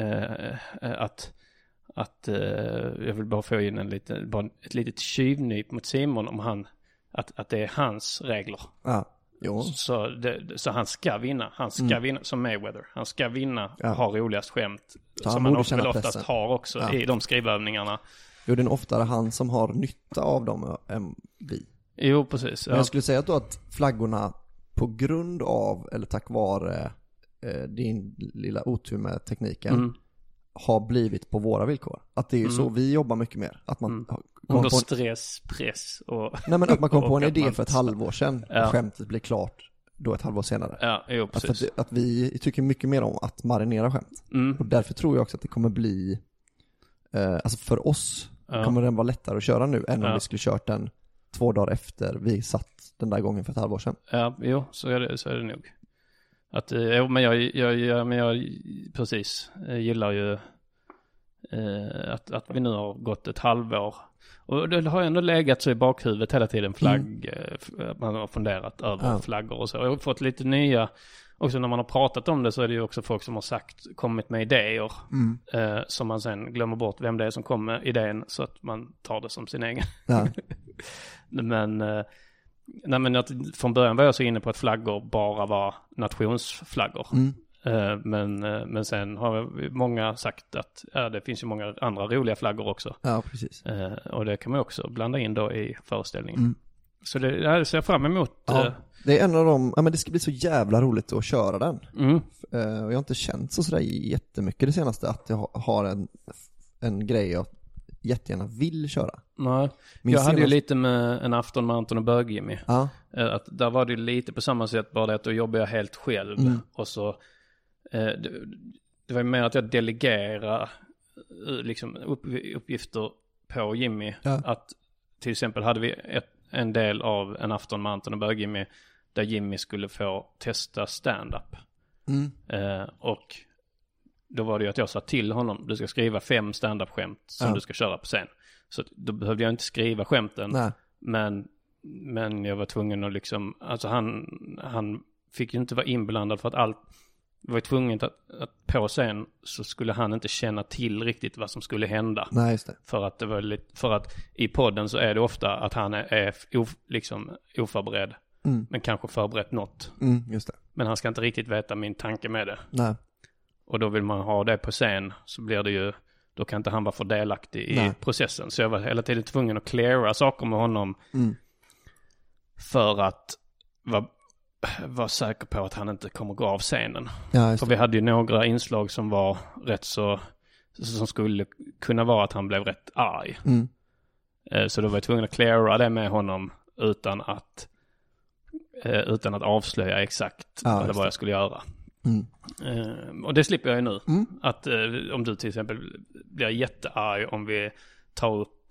Speaker 7: jag vill bara få in ett litet tjuvnyp mot Simon om att det är hans regler.
Speaker 8: Jo.
Speaker 7: Så han ska vinna. Han ska vinna som Mayweather. Han ska vinna, ha roligast skämt.
Speaker 8: Så
Speaker 7: som han oftast har också i de skrivövningarna.
Speaker 8: Jo, det är oftare han som har nytta av dem än vi.
Speaker 7: Jo, precis.
Speaker 8: Men jag skulle säga då att flaggorna på grund av, eller tack vare din lilla otur med tekniken har blivit på våra villkor. Att det är ju så vi jobbar mycket mer. Att man
Speaker 7: under stress, press och...
Speaker 8: Nej, men att man kom på en idé för ett halvår sedan och skämtet blir klart då ett halvår senare.
Speaker 7: Ja, jo, precis.
Speaker 8: Att vi tycker mycket mer om att marinera skämt. Och därför tror jag också att det kommer bli... alltså för oss kommer den vara lättare att köra nu än om vi skulle kört den 2 dagar efter vi satt den där gången för ett halvår sedan.
Speaker 7: Ja, jo, så är det nog. Att, men jag precis gillar ju att vi nu har gått ett halvår. Och det har ändå legat så i bakhuvudet hela tiden man har funderat över flaggor och så. Jag har fått lite nya, också när man har pratat om det så är det ju också folk som har kommit med idéer som man sen glömmer bort vem det är som kom med idén så att man tar det som sin egen. Ja. Men att från början var jag så inne på att flaggor bara var nationsflaggor. Men sen har många sagt att det finns ju många andra roliga flaggor också.
Speaker 8: Ja, precis.
Speaker 7: Och det kan man också blanda in då i föreställningen. Så det ser jag fram emot.
Speaker 8: Det är en av dem, men det ska bli så jävla roligt att köra den. Och jag har inte känt så jättemycket det senaste att jag har en grej jag jättegärna vill köra.
Speaker 7: Nej. Jag hade ju lite med en afton med Anton och Bög-Jimmy. Att där var det lite på samma sätt, bara det att då jobbade jag helt själv. Och så det var ju mer att jag delegerade liksom uppgifter på Jimmy. Att till exempel hade vi en del av en afton med Anton och Bög-Jimmy där Jimmy skulle få testa stand-up. Och då var det ju att jag sa till honom, du ska skriva 5 stand-up-skämt som du ska köra på scen. Så då behövde jag inte skriva skämten. Men jag var tvungen att liksom, alltså han fick ju inte vara inblandad för att allt var tvungen att på scen så skulle han inte känna till riktigt vad som skulle hända.
Speaker 8: Nej, just det.
Speaker 7: För att i podden så är det ofta att han är liksom oförberedd. Men kanske förberett något.
Speaker 8: Just det.
Speaker 7: Men han ska inte riktigt veta min tanke med det.
Speaker 8: Nej.
Speaker 7: Och då vill man ha det på scen så blir det ju, då kan inte han vara för delaktig i processen. Så jag var hela tiden tvungen att cleara saker med honom för att vara säker på att han inte kommer gå av scenen. För vi hade ju några inslag som var rätt så, som skulle kunna vara att han blev rätt arg. Så då var jag tvungen att cleara det med honom utan att avslöja exakt vad jag skulle göra. Och det slipper jag ju nu. Att om du till exempel blir jättearg om vi tar upp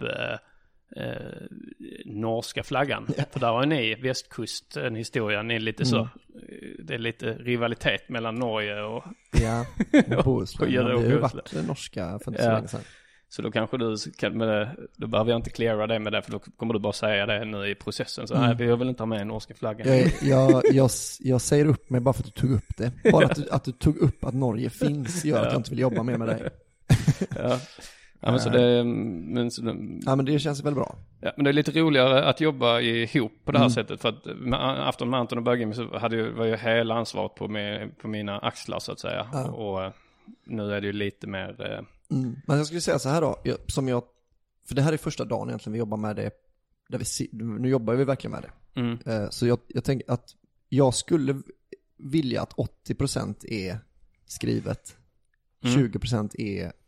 Speaker 7: norska flaggan. För där har ni västkusten historien är lite så. Det är lite rivalitet mellan Norge och
Speaker 8: Bohuslän. Det har ju varit norska för inte så länge sedan.
Speaker 7: Så då kanske du kan då behöver jag inte cleara det med det, för då kommer du bara säga det nu i processen. Så vi vill inte ha med norska flaggan.
Speaker 8: Jag säger upp mig bara för att du tog upp det. Bara att du tog upp att Norge finns gör att jag inte vill jobba mer med dig. Men det känns väl bra.
Speaker 7: Ja, men det är lite roligare att jobba ihop på det här sättet, för att Afton med Anton och Bögging så var ju hela ansvaret på mina axlar så att säga. Och nu är det ju lite mer
Speaker 8: Men jag skulle säga så här då, för det här är första dagen egentligen vi jobbar med det, nu jobbar vi verkligen med det. Så jag tänker att jag skulle vilja att 80% är skrivet, 20%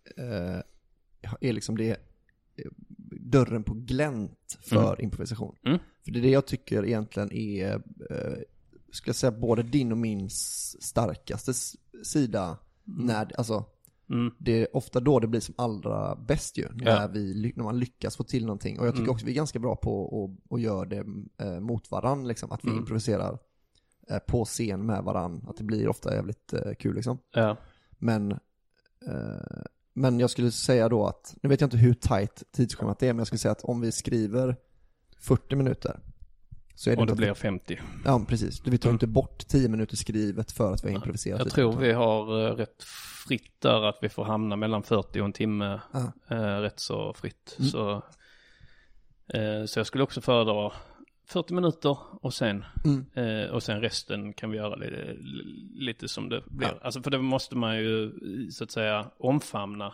Speaker 8: är liksom det dörren på glänt för improvisation. För det är det jag tycker egentligen är, skulle jag säga, både din och min starkaste sida det är ofta då det blir som allra bäst ju, när man lyckas få till någonting. Och jag tycker också vi är ganska bra på att göra det mot varann liksom, att vi improviserar på scen med varann, att det blir ofta jävligt kul liksom. Men jag skulle säga då att, nu vet jag inte hur tight tidsschemat är, men jag skulle säga att om vi skriver 40 minuter så är det
Speaker 7: och det blir 50.
Speaker 8: Ja, precis. Vi tar inte bort 10 minuter skrivet för att vi har improviserat.
Speaker 7: Jag tror vi har rätt fritt där, att vi får hamna mellan 40 och en timme rätt så fritt. Så jag skulle också föredra 40 minuter och sen resten kan vi göra lite som det blir. Alltså, för det måste man ju så att säga omfamna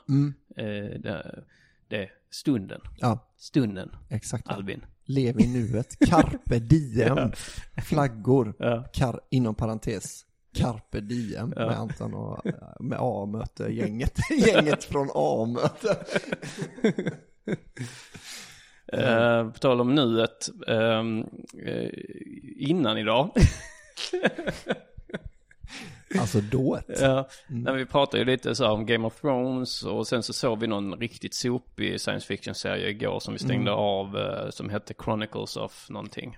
Speaker 7: det stunden. Stunden.
Speaker 8: Exakt.
Speaker 7: Albin.
Speaker 8: Lev i nuet. Carpe diem. Flaggor. Inom parentes. Carpe diem med Anton och med A-möte gänget. Gänget från A-möte.
Speaker 7: På tal om nuet, innan idag.
Speaker 8: Alltså dået.
Speaker 7: När vi pratade ju lite så om Game of Thrones, och sen så såg vi någon riktigt sopig science fiction serie igår som vi stängde av, som hette Chronicles of någonting.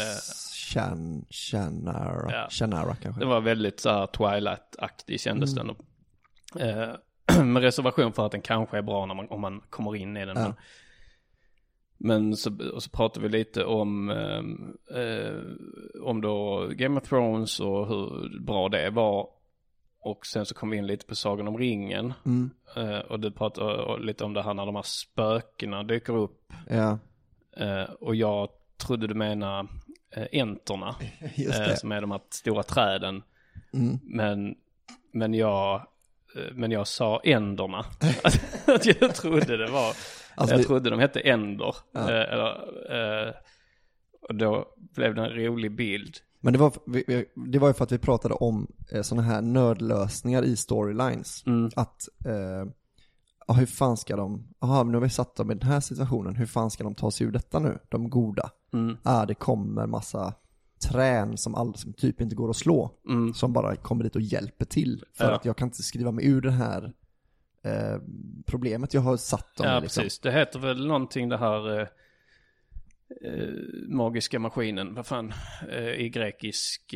Speaker 7: Shannara kanske. Det var väldigt så här Twilight-aktig kändes den. Med reservation för att den kanske är bra om man kommer in i den. Men så pratade vi lite om då Game of Thrones och hur bra det var. Och sen så kom vi in lite på Sagan om ringen. Och du pratade lite om det här när de här spökena dyker upp. Och jag trodde du menade entorna. Som är de här stora träden. Men jag sa änderna. Att jag trodde det var... Alltså jag trodde de hette änder. Och då blev det en rolig bild.
Speaker 8: Men det var ju för att vi pratade om såna här nördlösningar i storylines. Att hur fan ska de... nu har vi satt dem i den här situationen. Hur fan ska de ta sig ur detta nu? De goda. Det kommer massa trän som typ inte går att slå. Som bara kommer dit och hjälper till. För att jag kan inte skriva mig ur det här problemet jag har satt dem i. Liksom.
Speaker 7: Precis. Det heter väl någonting det här magiska maskinen. Vad fan? I grekisk...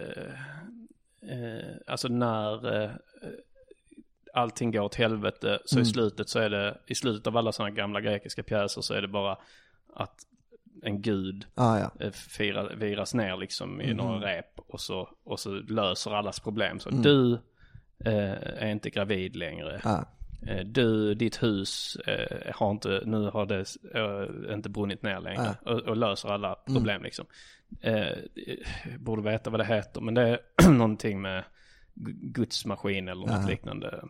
Speaker 7: alltså när... allting går åt helvete, så i slutet så är det, i slutet av alla sådana gamla grekiska pjäser så är det bara att en gud viras ner liksom i några rep och så löser allas problem. Så du är inte gravid längre. Ditt hus har det inte brunnit ner längre och löser alla problem liksom. Borde veta vad det heter, men det är någonting med Guds maskin eller något liknande.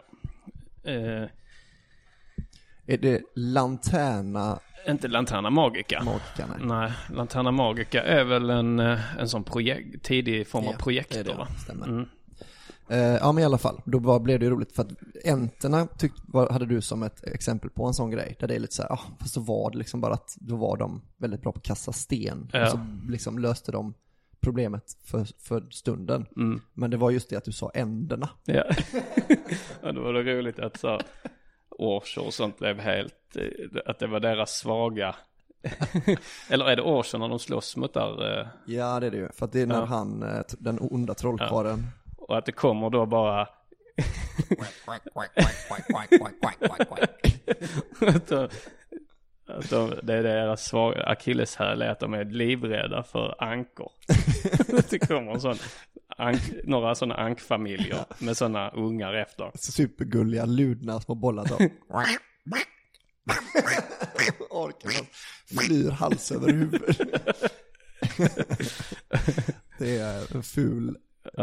Speaker 8: Är det Lanterna?
Speaker 7: Inte Lanterna Magica. Nej, Lanterna Magica är väl en sån tidig form av projektor, va?
Speaker 8: Stämmer. Ja men i alla fall, då blev det ju roligt för att änterna hade du som ett exempel på en sån grej där det är lite så här, fast så var det liksom bara att då var de väldigt bra på att kasta sten och så liksom löste de problemet för stunden. Men det var just det att du sa änderna.
Speaker 7: Ja, ja det var det roligt att så Orcher och sånt blev helt, att det var deras svaga. Eller är det Orcher när de slåss mot där?
Speaker 8: Ja det är det ju, för att det är när han, den onda trollkaren.
Speaker 7: Och att det kommer då bara det är deras svaga akilleshäl är att de är livrädda för ankor. Det kommer en sån några sådana ankfamiljer med sådana ungar efter.
Speaker 8: Supergulliga, ludna små bollar då. Orkar man flyr hals över huvud. Det är en ful.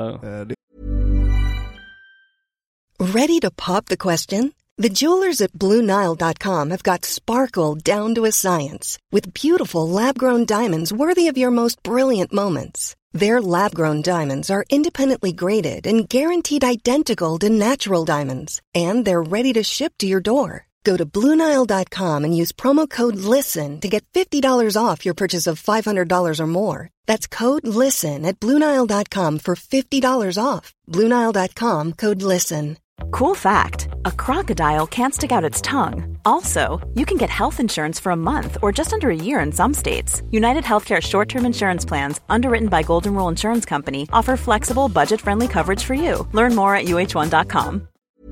Speaker 9: Ready to pop the question? The jewelers at BlueNile.com have got sparkle down to a science with beautiful lab-grown diamonds worthy of your most brilliant moments. Their lab-grown diamonds are independently graded and guaranteed identical to natural diamonds, and they're ready to ship to your door. Go to BlueNile.com and use promo code LISTEN to get $50 off your purchase of $500 or more. That's code LISTEN at BlueNile.com for $50 off. BlueNile.com, code LISTEN.
Speaker 10: Cool fact, a crocodile can't stick out its tongue. Also, you can get health insurance for a month or just under a year in some states. United Healthcare short-term insurance plans, underwritten by Golden Rule Insurance Company, offer flexible, budget-friendly coverage for you. Learn more at uh1.com.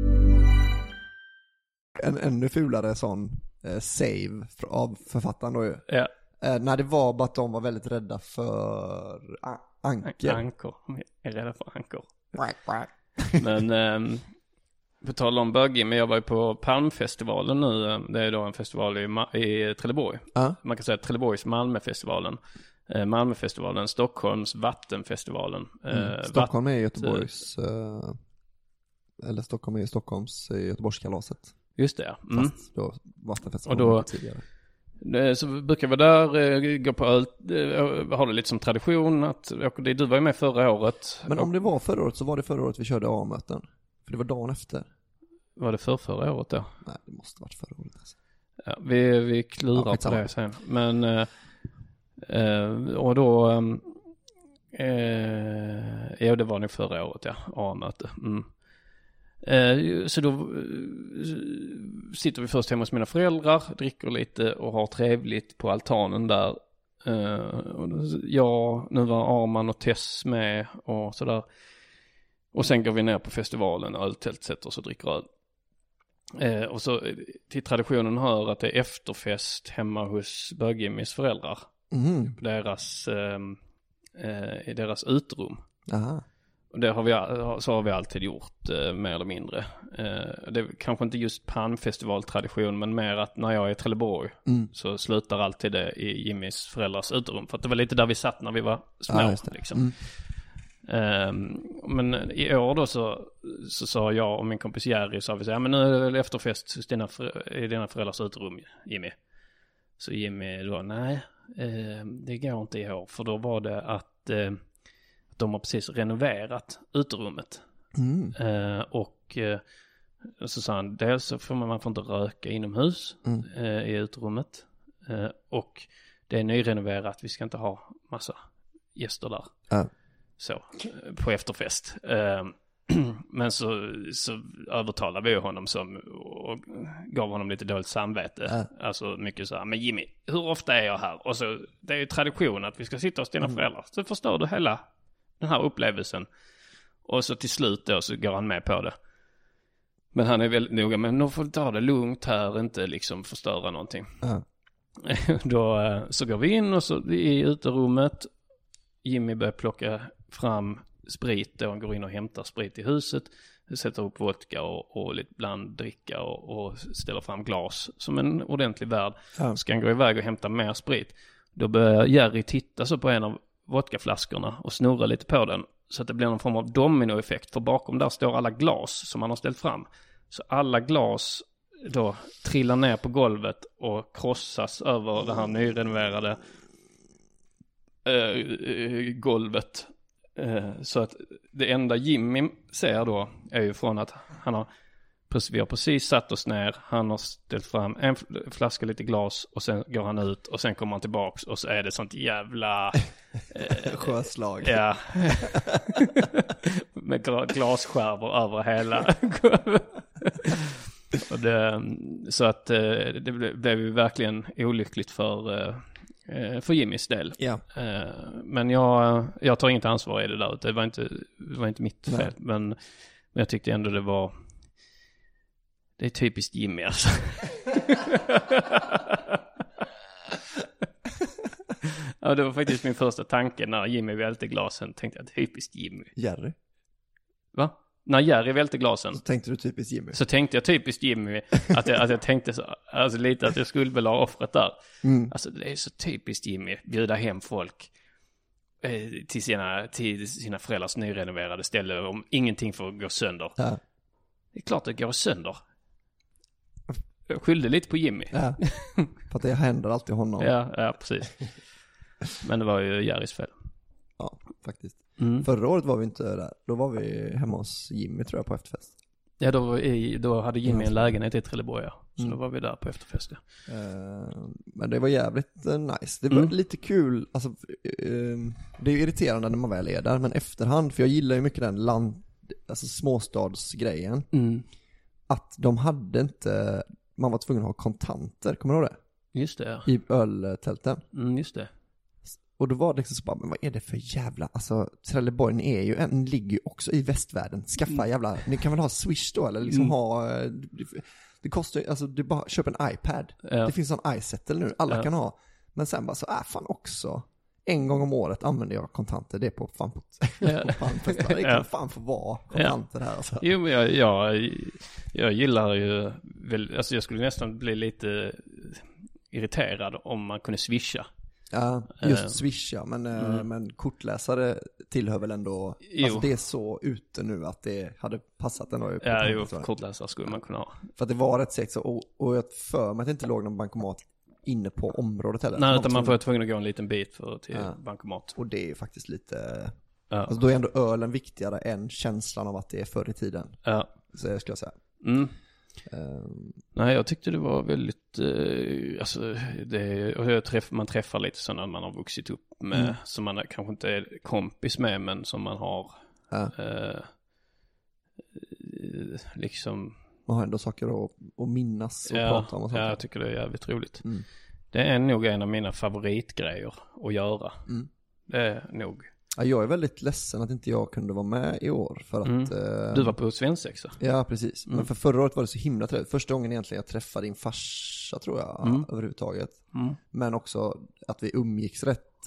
Speaker 8: En ännu fulare sån save av författaren då ju.
Speaker 7: Ja.
Speaker 8: När det var bara att de var väldigt rädda för ankor.
Speaker 7: Ankor. Jag är rädda för ankor. Men på tal om bögig, men jag var ju på Palmfestivalen nu. Det är då en festival i Trelleborg. Man kan säga Trelleborgs Malmöfestivalen. Malmöfestivalen, Stockholms Vattenfestivalen.
Speaker 8: Stockholm är Göteborgs eller Stockholm är Stockholms Göteborgskalaset.
Speaker 7: Just det, ja.
Speaker 8: Fast då Vattenfestivalen
Speaker 7: och då
Speaker 8: tidigare.
Speaker 7: Så brukar vi där gå på öl, har det lite som tradition att du var ju med förra året.
Speaker 8: Men om det var förra året så var det förra året vi körde A-möten. För det var dagen efter.
Speaker 7: Var det förra året då?
Speaker 8: Nej, det måste varit förra året alltså.
Speaker 7: Ja, vi klurar på det sen. Men och då ja, det var nog förra året, ja, A-möte. Så då sitter vi först hemma hos mina föräldrar, dricker lite och har trevligt på altanen där. Nu var Arman och Tess med och sådär. Och sen går vi ner på festivalen, öltält sätter oss och dricker öl. Och så till traditionen hör att det är efterfest hemma hos Bögimmis föräldrar. I deras utrum.
Speaker 8: Aha.
Speaker 7: Och det har vi alltid gjort, mer eller mindre. Det är kanske inte just Palmfestivaltradition, men mer att när jag är i Trelleborg så slutar alltid det i Jimmys föräldrars uterum. För att det var lite där vi satt när vi var små. Liksom. Men i år då så sa jag och min kompis Jerry, sa vi så här, men nu är det efterfest i dina föräldrars uterum, Jimmy. Så Jimmy då, nej, det går inte i år. För då var det att de har precis renoverat uterummet. Och så sa han, dels så får man får inte röka inomhus i uterummet. Och det är nyrenoverat, vi ska inte ha massa gäster där. Så, på efterfest. Men så övertalade vi honom och gav honom lite dåligt samvete. Alltså mycket så här, men Jimmy, hur ofta är jag här? Och så, det är ju tradition att vi ska sitta hos dina föräldrar. Så förstår du hela den här upplevelsen. Och så till slut då så går han med på det. Men han är väldigt noga, men nu får du ta det lugnt här, inte liksom förstöra någonting. Då så går vi in och så i uterummet. Jimmy börjar plocka fram sprit och han går in och hämtar sprit i huset. Sätter upp vodka och lite blanddricka och ställer fram glas som en ordentlig värd. Ska han gå iväg och hämta mer sprit. Då börjar Jerry titta så på en av vodkaflaskorna och snurra lite på den. Så att det blir någon form av dominoeffekt. För bakom där står alla glas som han har ställt fram. Så alla glas då trillar ner på golvet och krossas över det här nyrenoverade golvet. Så att det enda Jimmy ser då är ju från att vi har precis satt oss ner, han har ställt fram en flaska lite glas och sen går han ut och sen kommer han tillbaks och så är det sånt jävla
Speaker 8: sjöslag.
Speaker 7: Ja. Med glasskärvor över hela. Och så att det blev ju verkligen olyckligt för Jimmys del.
Speaker 8: Ja.
Speaker 7: Men jag tar inget ansvar i det där. Det var inte mitt fel. Men jag tyckte ändå det är typiskt Jimmy alltså. Ja, det var faktiskt min första tanke när Jimmy välte glasen. Tänkte jag, typiskt Jimmy.
Speaker 8: Jerry?
Speaker 7: Va? När Jerry välte glasen.
Speaker 8: Så tänkte du typiskt Jimmy?
Speaker 7: Så tänkte jag typiskt Jimmy. att jag tänkte så, alltså lite att jag skulle väl ha offret där. Alltså det är så typiskt Jimmy. Bjuda hem folk till sina föräldrars nyrenoverade ställe om ingenting får gå sönder.
Speaker 8: Ja.
Speaker 7: Det är klart det går sönder. Jag skyllde lite på Jimmy.
Speaker 8: Ja, för att det händer alltid honom.
Speaker 7: Ja, precis. Men det var ju Jerrys fel.
Speaker 8: Ja, faktiskt. Förra året var vi inte där. Då var vi hemma hos Jimmy tror jag på efterfest.
Speaker 7: Ja, då hade Jimmy en lägenhet i Trelleborg. Ja. Så då var vi där på efterfest. Ja.
Speaker 8: Men det var jävligt nice. Det var lite kul. Alltså, det är ju irriterande när man väl är där. Men efterhand, för jag gillar ju mycket den småstadsgrejen. Att de hade inte... Man var tvungen att ha kontanter, kommer du ihåg det?
Speaker 7: Just det, ja.
Speaker 8: I öltälten.
Speaker 7: Just det.
Speaker 8: Och då var det liksom så bara, men vad är det för jävla... Alltså, Trelleborg ligger ju också i västvärlden. Skaffa jävla... Ni kan väl ha Swish då, eller liksom ha... Det kostar ju... Alltså, du bara köper en iPad. Ja. Det finns en iSettle nu, alla kan ha. Men sen bara så, fan också... En gång om året använder jag kontanter. Det är på fan på festival. Det kan fan få vara kontanter här. Alltså.
Speaker 7: Jo, men jag gillar ju... Alltså jag skulle nästan bli lite irriterad om man kunde swisha.
Speaker 8: Ja, just swisha. Men kortläsare tillhör väl ändå... Alltså det är så ute nu att det hade passat ändå.
Speaker 7: Ja, kortläsare skulle man kunna ha.
Speaker 8: För att det var rätt sex. Och jag för mig att det inte låg någon bankomat inne på området heller.
Speaker 7: Nej, utan man får tvungen att gå en liten bit till bankomat.
Speaker 8: Och det är faktiskt lite... Alltså då är ändå ölen viktigare än känslan av att det är förr i tiden. Ja. Så jag skulle säga.
Speaker 7: Nej, jag tyckte det var väldigt... alltså, man träffar lite sådana man har vuxit upp med. Som man kanske inte är kompis med, men som man har... liksom...
Speaker 8: Man har ändå saker att minnas och prata om och sånt.
Speaker 7: Ja, jag tycker det är jävligt roligt. Det är nog en av mina favoritgrejer att göra. Det är nog.
Speaker 8: Ja, jag är väldigt ledsen att inte jag kunde vara med i år. För att,
Speaker 7: du var på svensexa.
Speaker 8: Ja, precis. Men för förra året var det så himla trevligt. Första gången egentligen jag träffade din farsa, tror jag, överhuvudtaget. Men också att vi umgicks rätt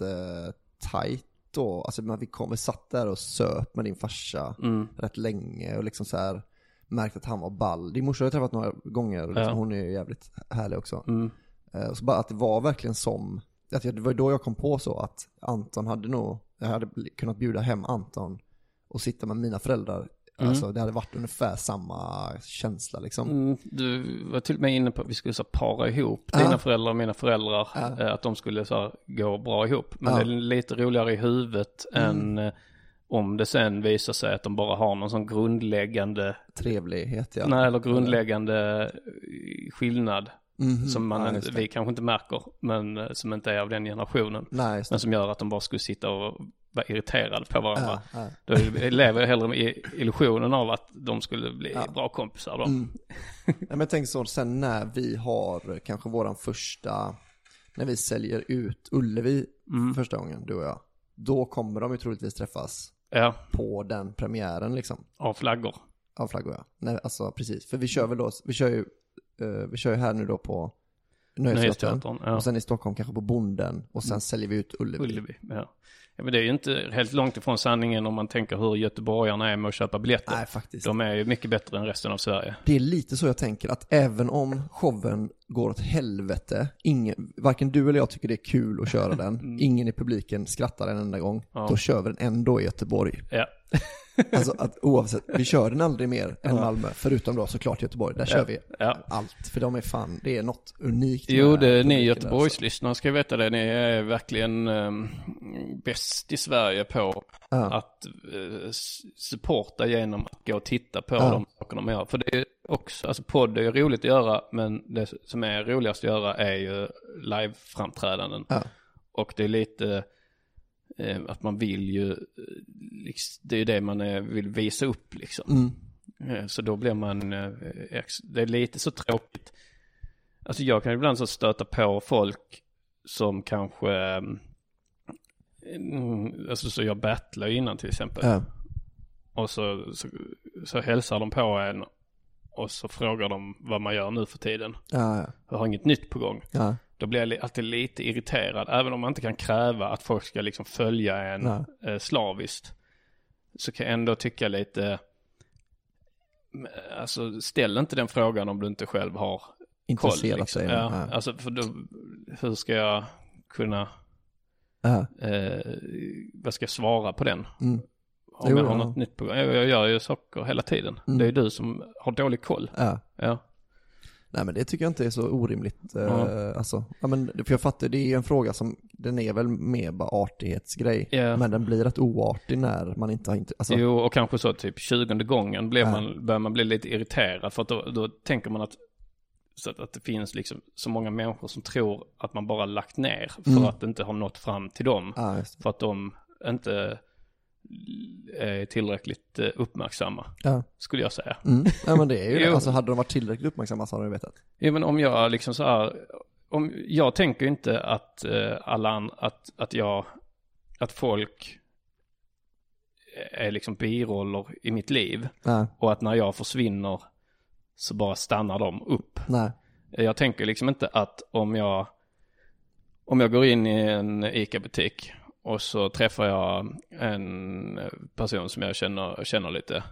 Speaker 8: tajt då. Alltså vi satt där och söp med din farsa rätt länge och liksom så här... märkt att han var ball. Din morsa har jag träffat några gånger. Liksom, hon är ju jävligt härlig också. Så bara att det var verkligen som... Att det var då jag kom på så att Anton jag hade kunnat bjuda hem Anton och sitta med mina föräldrar. Alltså det hade varit ungefär samma känsla liksom.
Speaker 7: Du var till och med inne på att vi skulle så para ihop dina föräldrar och mina föräldrar. Att de skulle så gå bra ihop. Men det är lite roligare i huvudet än... Om det sen visar sig att de bara har någon sån grundläggande...
Speaker 8: trevlighet,
Speaker 7: Nej, eller grundläggande skillnad. Som vi kanske inte märker, men som inte är av den generationen.
Speaker 8: Nej,
Speaker 7: men som gör att de bara skulle sitta och vara irriterade på varandra. Då lever jag hellre med illusionen av att de skulle bli bra kompisar då.
Speaker 8: Men jag tänker så, sen när vi har kanske våran första... När vi säljer ut Ullevi första gången, du och jag. Då kommer de ju troligtvis träffas på den premiären liksom.
Speaker 7: Av flaggor.
Speaker 8: Av flaggor, ja. Nej, alltså precis. För vi kör väl då, vi kör ju här nu då på Nöjesteatern. Och sen i Stockholm kanske på Bonden. Och sen säljer vi ut Ullevi.
Speaker 7: Ja, men det är ju inte helt långt ifrån sanningen om man tänker hur göteborgarna är med att köpa biljetter.
Speaker 8: Nej, faktiskt.
Speaker 7: De är ju mycket bättre än resten av Sverige.
Speaker 8: Det är lite så jag tänker, att även om showen går åt helvete, varken du eller jag tycker det är kul att köra den, ingen i publiken skrattar en enda gång, då kör vi den ändå i Göteborg.
Speaker 7: Ja.
Speaker 8: Alltså att oavsett, vi kör den aldrig mer än Malmö, förutom då såklart Göteborg. Där kör vi allt, för de är fan, det är något unikt.
Speaker 7: Jo, ni Göteborgslyssnare ska veta det. Ni är verkligen bäst i Sverige på att supporta genom att gå och titta på de sakerna de gör. För det är också, alltså podd är roligt att göra, men det som är roligast att göra är ju live-framträdanden. Och det är lite att man vill ju, det är det man vill visa upp liksom. Så då blir man, det är lite så tråkigt. Alltså jag kan ibland så stöta på folk som kanske, alltså så jag battlar innan till exempel. Och så hälsar de på en och så frågar de vad man gör nu för tiden. Jag har inget nytt på gång. Då blir jag alltid lite irriterad. Även om man inte kan kräva att folk ska liksom följa en slaviskt. Så kan jag ändå tycka lite, alltså ställ inte den frågan om du inte själv har
Speaker 8: intresserat
Speaker 7: koll. Liksom.
Speaker 8: Sig.
Speaker 7: Alltså för då, hur ska jag kunna, vad ska jag svara på den? Om jag har något nytt på gång. Jag gör ju saker hela tiden. Det är du som har dålig koll.
Speaker 8: Nej, men det tycker jag inte är så orimligt. Alltså, men, för jag fattar, det är en fråga som, den är väl mer bara artighetsgrej. Men den blir rätt oartig när man inte har alltså.
Speaker 7: Jo, och kanske så typ 20:e gången börjar man bli lite irriterad. För att då tänker man att det finns liksom så många människor som tror att man bara lagt ner för att det inte har nått fram till dem. För att de inte är tillräckligt uppmärksamma, skulle jag säga.
Speaker 8: Ja, men det är ju alltså, hade de varit tillräckligt uppmärksamma så hade de vetat.
Speaker 7: Ja, men om jag liksom så här, om jag tänker inte att att folk är liksom biroller i mitt liv och att när jag försvinner så bara stannar de upp. Jag tänker liksom inte att om jag går in i en ICA-butik och så träffar jag en person som jag känner lite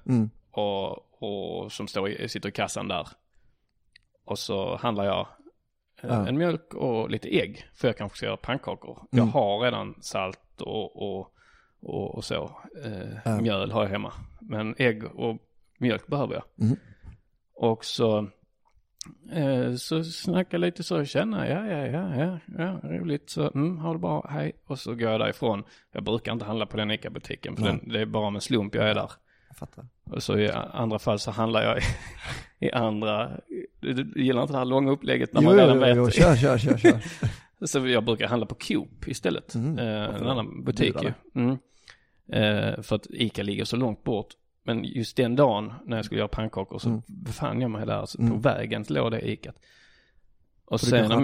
Speaker 7: och som sitter i kassan där. Och så handlar jag en mjölk och lite ägg, för jag kanske ska göra pannkakor. Jag har redan salt och så. Mjöl har jag hemma. Men ägg och mjölk behöver jag. Och så snackar lite så, känner ja, roligt, så har det bra, hej, och så går jag därifrån. Jag brukar inte handla på den ICA-butiken, för det är bara med slump jag är där.
Speaker 8: Jag fattar.
Speaker 7: Och så i andra fall så handlar jag i andra, du gillar inte det här långa upplägget när man redan vet.
Speaker 8: Jo, kör.
Speaker 7: Så jag brukar handla på Coop istället, en annan butik. För att ICA ligger så långt bort. Men just den dagen när jag skulle göra pannkakor så befann jag mig där, så på vägen till låg det ikat. Och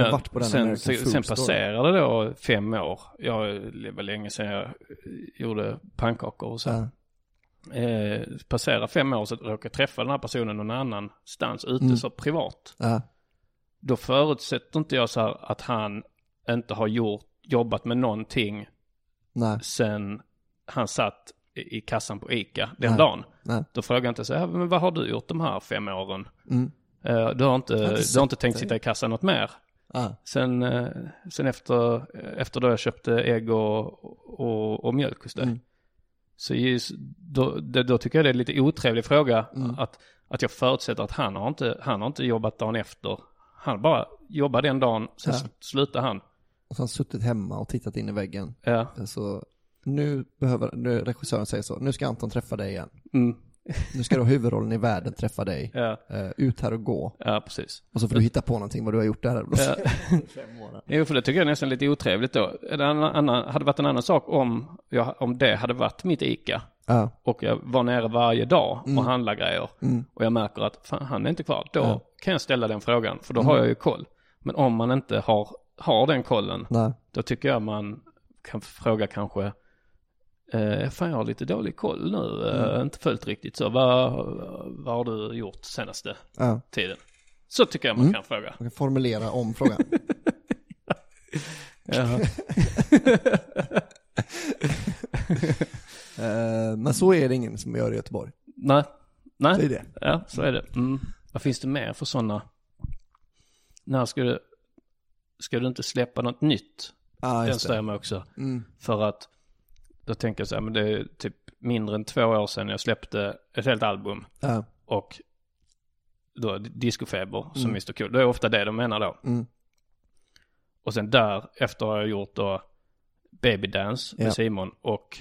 Speaker 7: sen passerade det då 5 år. Det var länge sedan jag gjorde pannkakor och så. Passerade 5 år så råkade jag träffa den här personen någon annanstans ute så privat. Då förutsätter inte jag så här att han inte har jobbat med någonting sen han satt i kassan på ICA den dagen. Då frågar jag inte så här, men vad har du gjort de här 5 åren? Du har inte tänkt sitta i kassan något mer. Sen efter då jag köpte ägg och mjölk hos dig. Så då tycker jag det är lite otrevlig fråga att jag förutsätter att han har inte jobbat dagen efter. Han bara jobbar den dagen, sen slutar han.
Speaker 8: Och så har han suttit hemma och tittat in i väggen. Så nu regissören säger så, nu ska Anton träffa dig igen. Nu ska då huvudrollen i världen träffa dig. Ut här och gå.
Speaker 7: Ja, precis.
Speaker 8: Och så får du hitta på någonting vad du har gjort där.
Speaker 7: Jo, för det tycker jag är nästan lite otrevligt då. Hade varit en annan sak om det hade varit mitt ICA. Och jag var nere varje dag och handlade grejer. Och jag märker att fan, han är inte kvar. Då kan jag ställa den frågan, för då har jag ju koll. Men om man inte har den kollen, då tycker jag man kan fråga kanske, fan, jag har lite dålig koll nu, inte följt riktigt så. Vad har du gjort senaste tiden? Så tycker jag man kan fråga.
Speaker 8: Man kan formulera om frågan. Men så är det ingen som gör i Göteborg.
Speaker 7: Nej.
Speaker 8: Så är det.
Speaker 7: Ja, så är det. Vad finns det mer för sådana? När ska du inte släppa något nytt? Den stämmer också. För att då tänker jag så här, men det är typ mindre än 2 år sedan jag släppte ett helt album. Och då Discofeber som Mr. Cool. Det är ofta det de menar då. Och sen därefter har jag gjort då Baby Dance med Simon och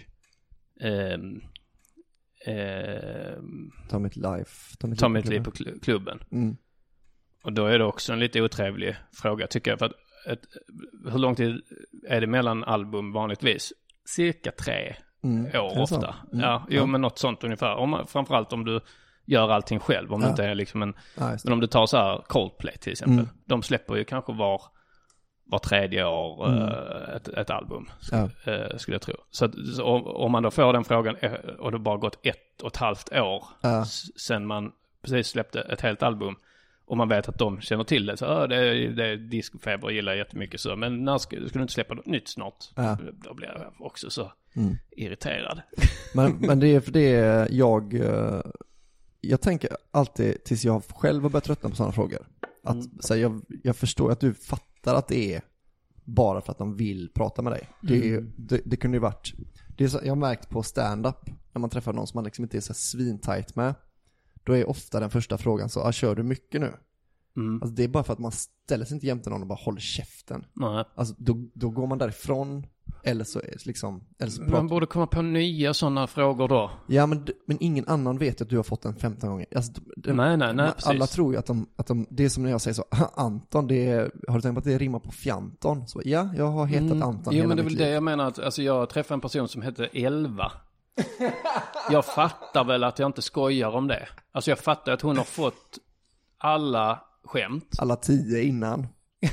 Speaker 8: Ta mitt liv
Speaker 7: på klubben. Och då är det också en lite otrevlig fråga tycker jag. För att hur lång tid är det mellan album vanligtvis? Cirka 3 år ofta. Men något sånt ungefär. Framförallt om du gör allting själv. Om det inte är liksom men om du tar så här Coldplay till exempel. De släpper ju kanske var 3:e år ett album skulle jag tro. Så om man då får den frågan och det bara gått 1,5 år sen man precis släppte ett helt album och man vet att de känner till det så det är Discofeber gillar jättemycket så men när ska du inte släppa något nytt snart? Då blir jag också så irriterad.
Speaker 8: Men det är för det jag tänker alltid tills jag själv har börjat tröttna på sådana frågor. Att så jag förstår att du fattar att det är bara för att de vill prata med dig. Det kunde ju varit det är så, jag har märkt på stand-up när man träffar någon som man liksom inte är så svintajt med. Då är ofta den första frågan så, kör du mycket nu? Alltså det är bara för att man ställer sig inte jämte någon och bara håller käften. Alltså då går man därifrån eller så liksom
Speaker 7: man borde komma på nya sådana frågor då.
Speaker 8: Ja men ingen annan vet att du har fått den 15 gånger. Alltså,
Speaker 7: nej,
Speaker 8: alla tror ju att de det är som när jag säger så Anton, har du tänkt på att det rimmar på Fjanton? Så jag har hetat Anton hela
Speaker 7: men det är
Speaker 8: mitt
Speaker 7: väl
Speaker 8: liv.
Speaker 7: det jag menar att alltså jag träffade en person som hette 11. Jag fattar väl att jag inte skojar om det. Alltså jag fattar att hon har fått alla skämt.
Speaker 8: Alla 10 innan.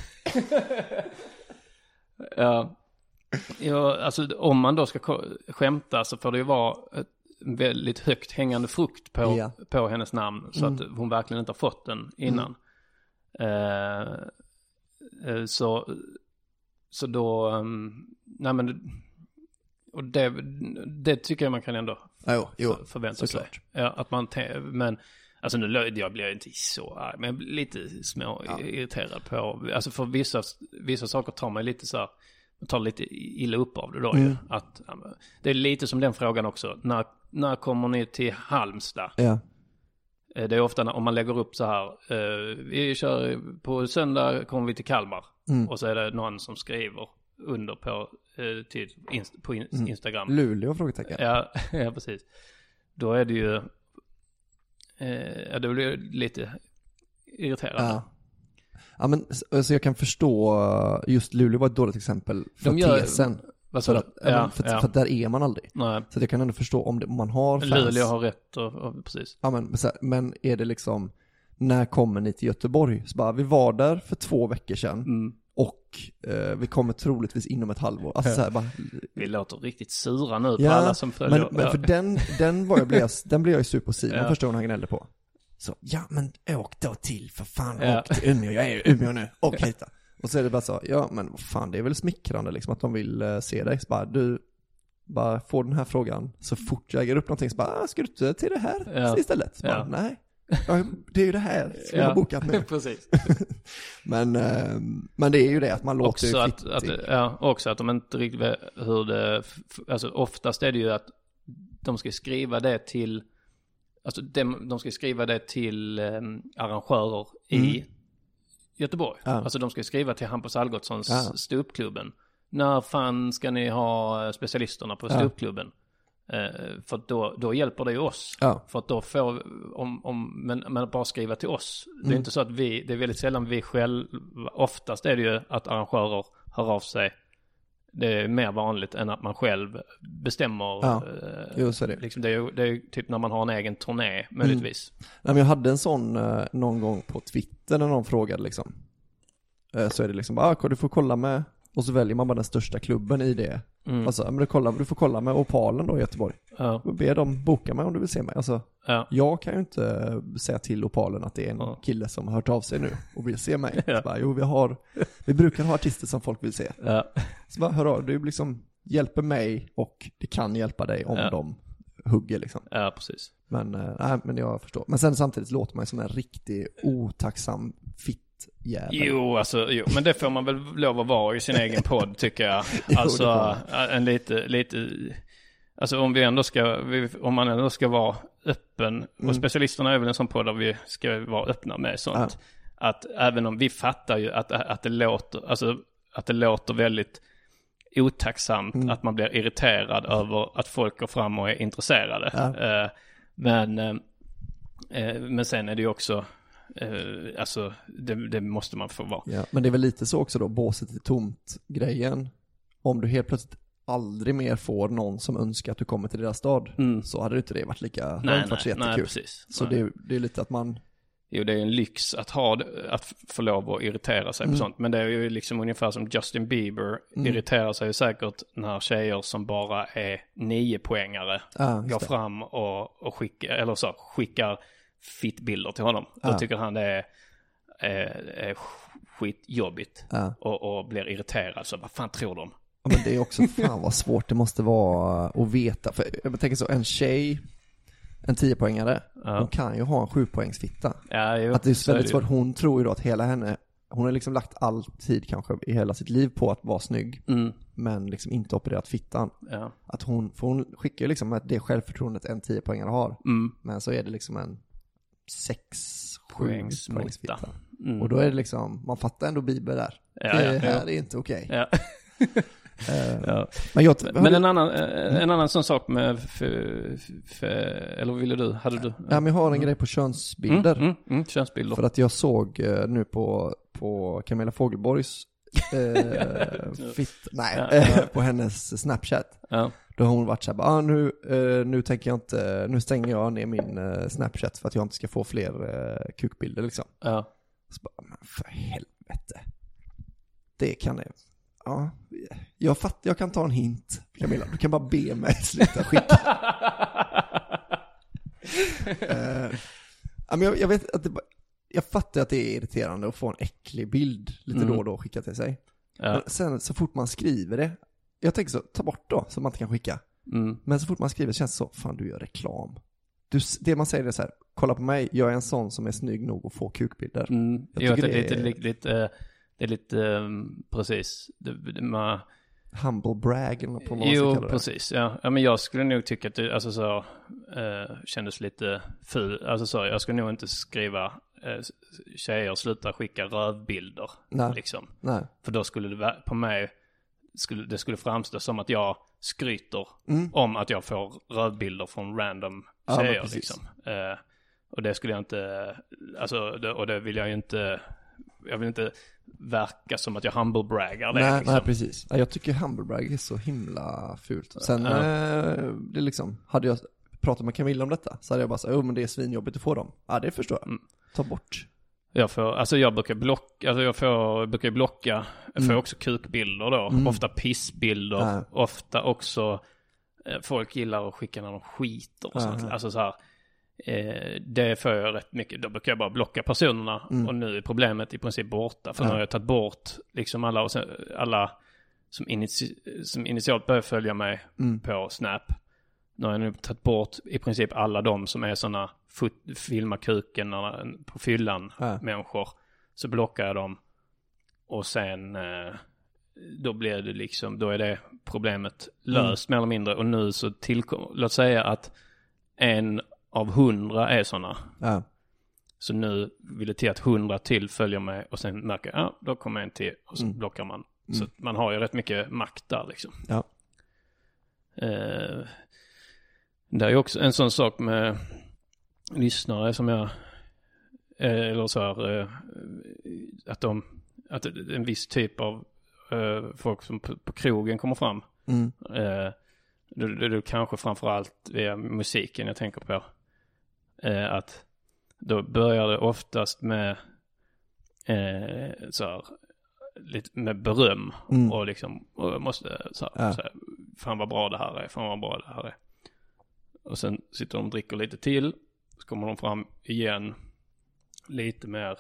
Speaker 7: Alltså om man då ska skämta så får det ju vara ett väldigt högt hängande frukt på hennes namn så att hon verkligen inte har fått den innan. Så då nej men och det tycker jag man kan ändå förvänta sig. Ja, att man men alltså nu jag blir inte så arg, men jag blir lite små irriterad på alltså för vissa saker tar mig lite så här, tar lite illa upp av det då ju. Att det är lite som den frågan också. När kommer ni till Halmstad? Det är ofta om man lägger upp så här vi kör på söndag kommer vi till Kalmar och så är det någon som skriver under på Instagram.
Speaker 8: Luleå frågetecken.
Speaker 7: Ja, precis. Då är det ju det blir lite irriterande.
Speaker 8: Ja men så jag kan förstå just Luleå var ett dåligt exempel för tesen. För att där är man aldrig.
Speaker 7: Nej.
Speaker 8: Så jag kan ändå förstå om man har fans.
Speaker 7: Luleå har rätt och precis.
Speaker 8: Ja men är det liksom när kommer ni till Göteborg? Så bara, vi var där för 2 veckor sedan. Och vi kommer troligtvis inom ett halvår. Alltså så här, bara,
Speaker 7: vi låter riktigt sura nu på alla som följer.
Speaker 8: Men för den blev jag ju sur på Simon första gången han gnällde på. Så, men åk då till för fan, åk till Umeå, jag är i Umeå nu, åk hit. Och så är det bara så, men fan det är väl smickrande liksom att de vill se dig. Så bara, du bara får den här frågan så fort jag äger upp någonting så bara, ska du inte till det här istället? Så bara, nej. Det är ju det här som jag har bokat nu.
Speaker 7: Precis.
Speaker 8: men det är ju det att man låter
Speaker 7: också att de inte riktigt vet hur det alltså oftast är det ju att de ska skriva det till alltså de ska skriva det till arrangörer i Göteborg. Alltså de ska skriva till Hampus Algotssons ståuppklubben. När fan ska ni ha specialisterna på ståuppklubben? För då hjälper det ju oss. För att då får men bara skriva till oss. Det är inte så att det är väldigt sällan vi själva, oftast är det ju att arrangörer hör av sig. Det är mer vanligt än att man själv bestämmer.
Speaker 8: Så är det.
Speaker 7: Liksom det är typ när man har en egen turné möjligtvis.
Speaker 8: Nej, men jag hade en sån någon gång på Twitter när någon frågade liksom. Så är det liksom du får kolla med. Och så väljer man bara den största klubben i det. Alltså, men du får kolla med Opalen då i Göteborg. Och be dem boka mig om du vill se mig. Alltså, jag kan ju inte säga till Opalen att det är en kille som har hört av sig nu och vill se mig. Så bara, vi brukar ha artister som folk vill se. Så bara, hör av, du liksom hjälper mig och det kan hjälpa dig om de hugger liksom.
Speaker 7: Ja, precis.
Speaker 8: Men jag förstår. Men sen samtidigt låter man som en riktig otacksam jävel.
Speaker 7: Jo, men det får man väl lov att vara i sin egen podd tycker jag. Alltså en lite alltså om man ändå ska vara öppen, och specialisterna är väl en sån podd där vi ska vara öppna med sånt, att även om vi fattar ju att det låter väldigt otacksamt, att man blir irriterad över att folk går fram och är intresserade. Men sen är det ju också alltså det måste man få vara.
Speaker 8: Ja, men det är väl lite så också då, båset är tomt grejen. Om du helt plötsligt aldrig mer får någon som önskar att du kommer till deras stad, så hade det inte varit lika varit jättekul.
Speaker 7: Nej, precis.
Speaker 8: Så det är lite att man...
Speaker 7: Jo, det är en lyx att få lov att irritera sig på sånt. Men det är ju liksom ungefär som Justin Bieber irriterar sig ju säkert när tjejer som bara är 9-poängare går fram och skickar fitbilder till honom. Då tycker han det är skitjobbigt och blir irriterad. Så vad fan tror de?
Speaker 8: Ja, men det är också fan vad svårt det måste vara att veta. För jag tänker så, en tjej, en 10-poängare, hon kan ju ha en 7-poängsfitta. Att det är väldigt svårt. Hon tror ju då att hela henne, hon har liksom lagt all tid kanske i hela sitt liv på att vara snygg, men liksom inte opererat fittan. Att hon skickar ju liksom det självförtroendet en 10-poängare har, men så är det liksom en 6-7-poängsfitta. Och då är det liksom, man fattar ändå Bibeln där. Det här är inte okej. Men en annan sån sak med eller ville du? Hade du? Ja, men jag har en grej på könsbilder.
Speaker 7: Könsbilder.
Speaker 8: För att jag såg nu på Camilla Fogelborgs på hennes Snapchat. Då har hon varit så här, nu tänker jag inte, nu stänger jag ner min Snapchat för att jag inte ska få fler kukbilder liksom. Så bara, men för helvete. Det kan det. Ja, jag kan ta en hint, Camilla. Du kan bara be mig sluta skicka. Men jag vet att jag fattar att det är irriterande att få en äcklig bild lite då och då skicka till sig. Men sen så fort man skriver det, jag tänker så, ta bort då så man inte kan skicka. Men så fort man skriver känns det så, fan du gör reklam. Det man säger är så här, kolla på mig, jag är en sån som är snygg nog att få kukbilder.
Speaker 7: Jag tycker det är lite precis.
Speaker 8: Humble brag eller på vad
Speaker 7: man ska precis. Ja, men jag skulle nog tycka att det kändes lite ful. Alltså så, jag skulle nog inte skriva tjejer sluta skicka rövbilder. Liksom. Nej. För då skulle det på mig det skulle framstå som att jag skryter om att jag får rövbilder från random tjejer liksom. Och det skulle jag inte, alltså, och det vill jag ju inte. Jag vill inte verka som att jag humble braggar det.
Speaker 8: Nej, precis. Jag tycker humble brag är så himla fult. Sen det liksom, hade jag pratat med Camilla om detta så hade jag bara sagt, men det är svinjobbigt att få dem. Ja, det förstår jag. Ta bort.
Speaker 7: Jag brukar blocka. Jag får också kukbilder då. Ofta pissbilder. Ofta också folk gillar att skicka när de skiter och sånt. Alltså så här. Det får jag rätt mycket. Då brukar jag bara blocka personerna. Och nu är problemet i princip borta. För nu har jag tagit bort liksom alla som initialt börjar följa mig på Snap. Nu har jag nu tagit bort i princip alla de som är såna filma kuken på fyllan människor. Så blockar jag dem. Och sen då blir det liksom, då är det problemet löst mer eller mindre. Och nu så låt säga att 1 av 100 är såna. Så nu vill det till att 100 till följer mig och sen märker jag, då kommer en till och så blockar man. Så man har ju rätt mycket makt där liksom. Det är ju också en sån sak med lyssnare som jag eller så här, att en viss typ av folk som på krogen kommer fram. Det är kanske framförallt via musiken jag tänker på. Att då börjar det oftast med så här, lite med beröm och liksom och jag måste så här, fan vad bra det här är. Och sen sitter de och dricker lite till, så kommer de fram igen lite mer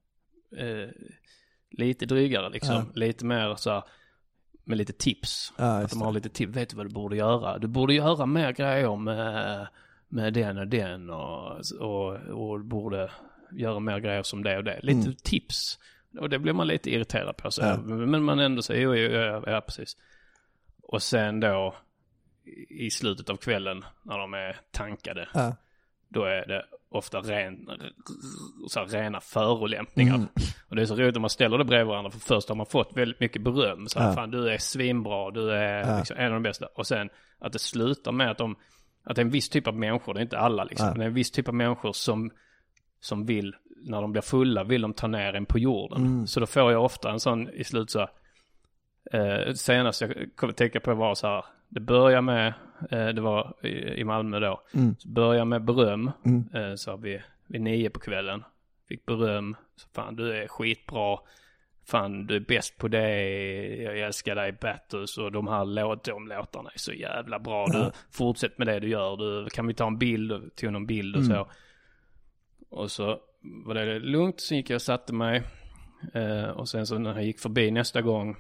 Speaker 7: lite drygare liksom, lite mer så här, med lite tips. Att de har lite tips. Vet du vad du borde göra? Du borde göra mer grejer med den och den och du borde göra mer grejer som det och det. Lite tips. Och det blir man lite irriterad på. Så. Men man ändå säger, ja, precis. Och sen då i slutet av kvällen när de är tankade. Då är det ofta rena förolämpningar. Och det är så roligt om man ställer det bredvid varandra. För först har man fått väldigt mycket beröm. Så fan, du är svinbra, du är liksom en av de bästa. Och sen att det slutar med att det är en viss typ av människor, det är inte alla liksom. Det är en viss typ av människor som vill, när de blir fulla, vill de ta ner en på jorden. Så då får jag ofta en sån i slut så senast jag kommer tänka på var så här, det börjar med, det var i Malmö då, så börjar med beröm, så vid 9 på kvällen, fick beröm, så fan du är skitbra, fan du är bäst på det, jag älskar dig Battus och de här låtarna är så jävla bra, du fortsätt med det du gör, kan vi ta en bild, tog någon bild och så. Och så var det lugnt, så gick jag och satte mig, och sen så när jag gick förbi nästa gång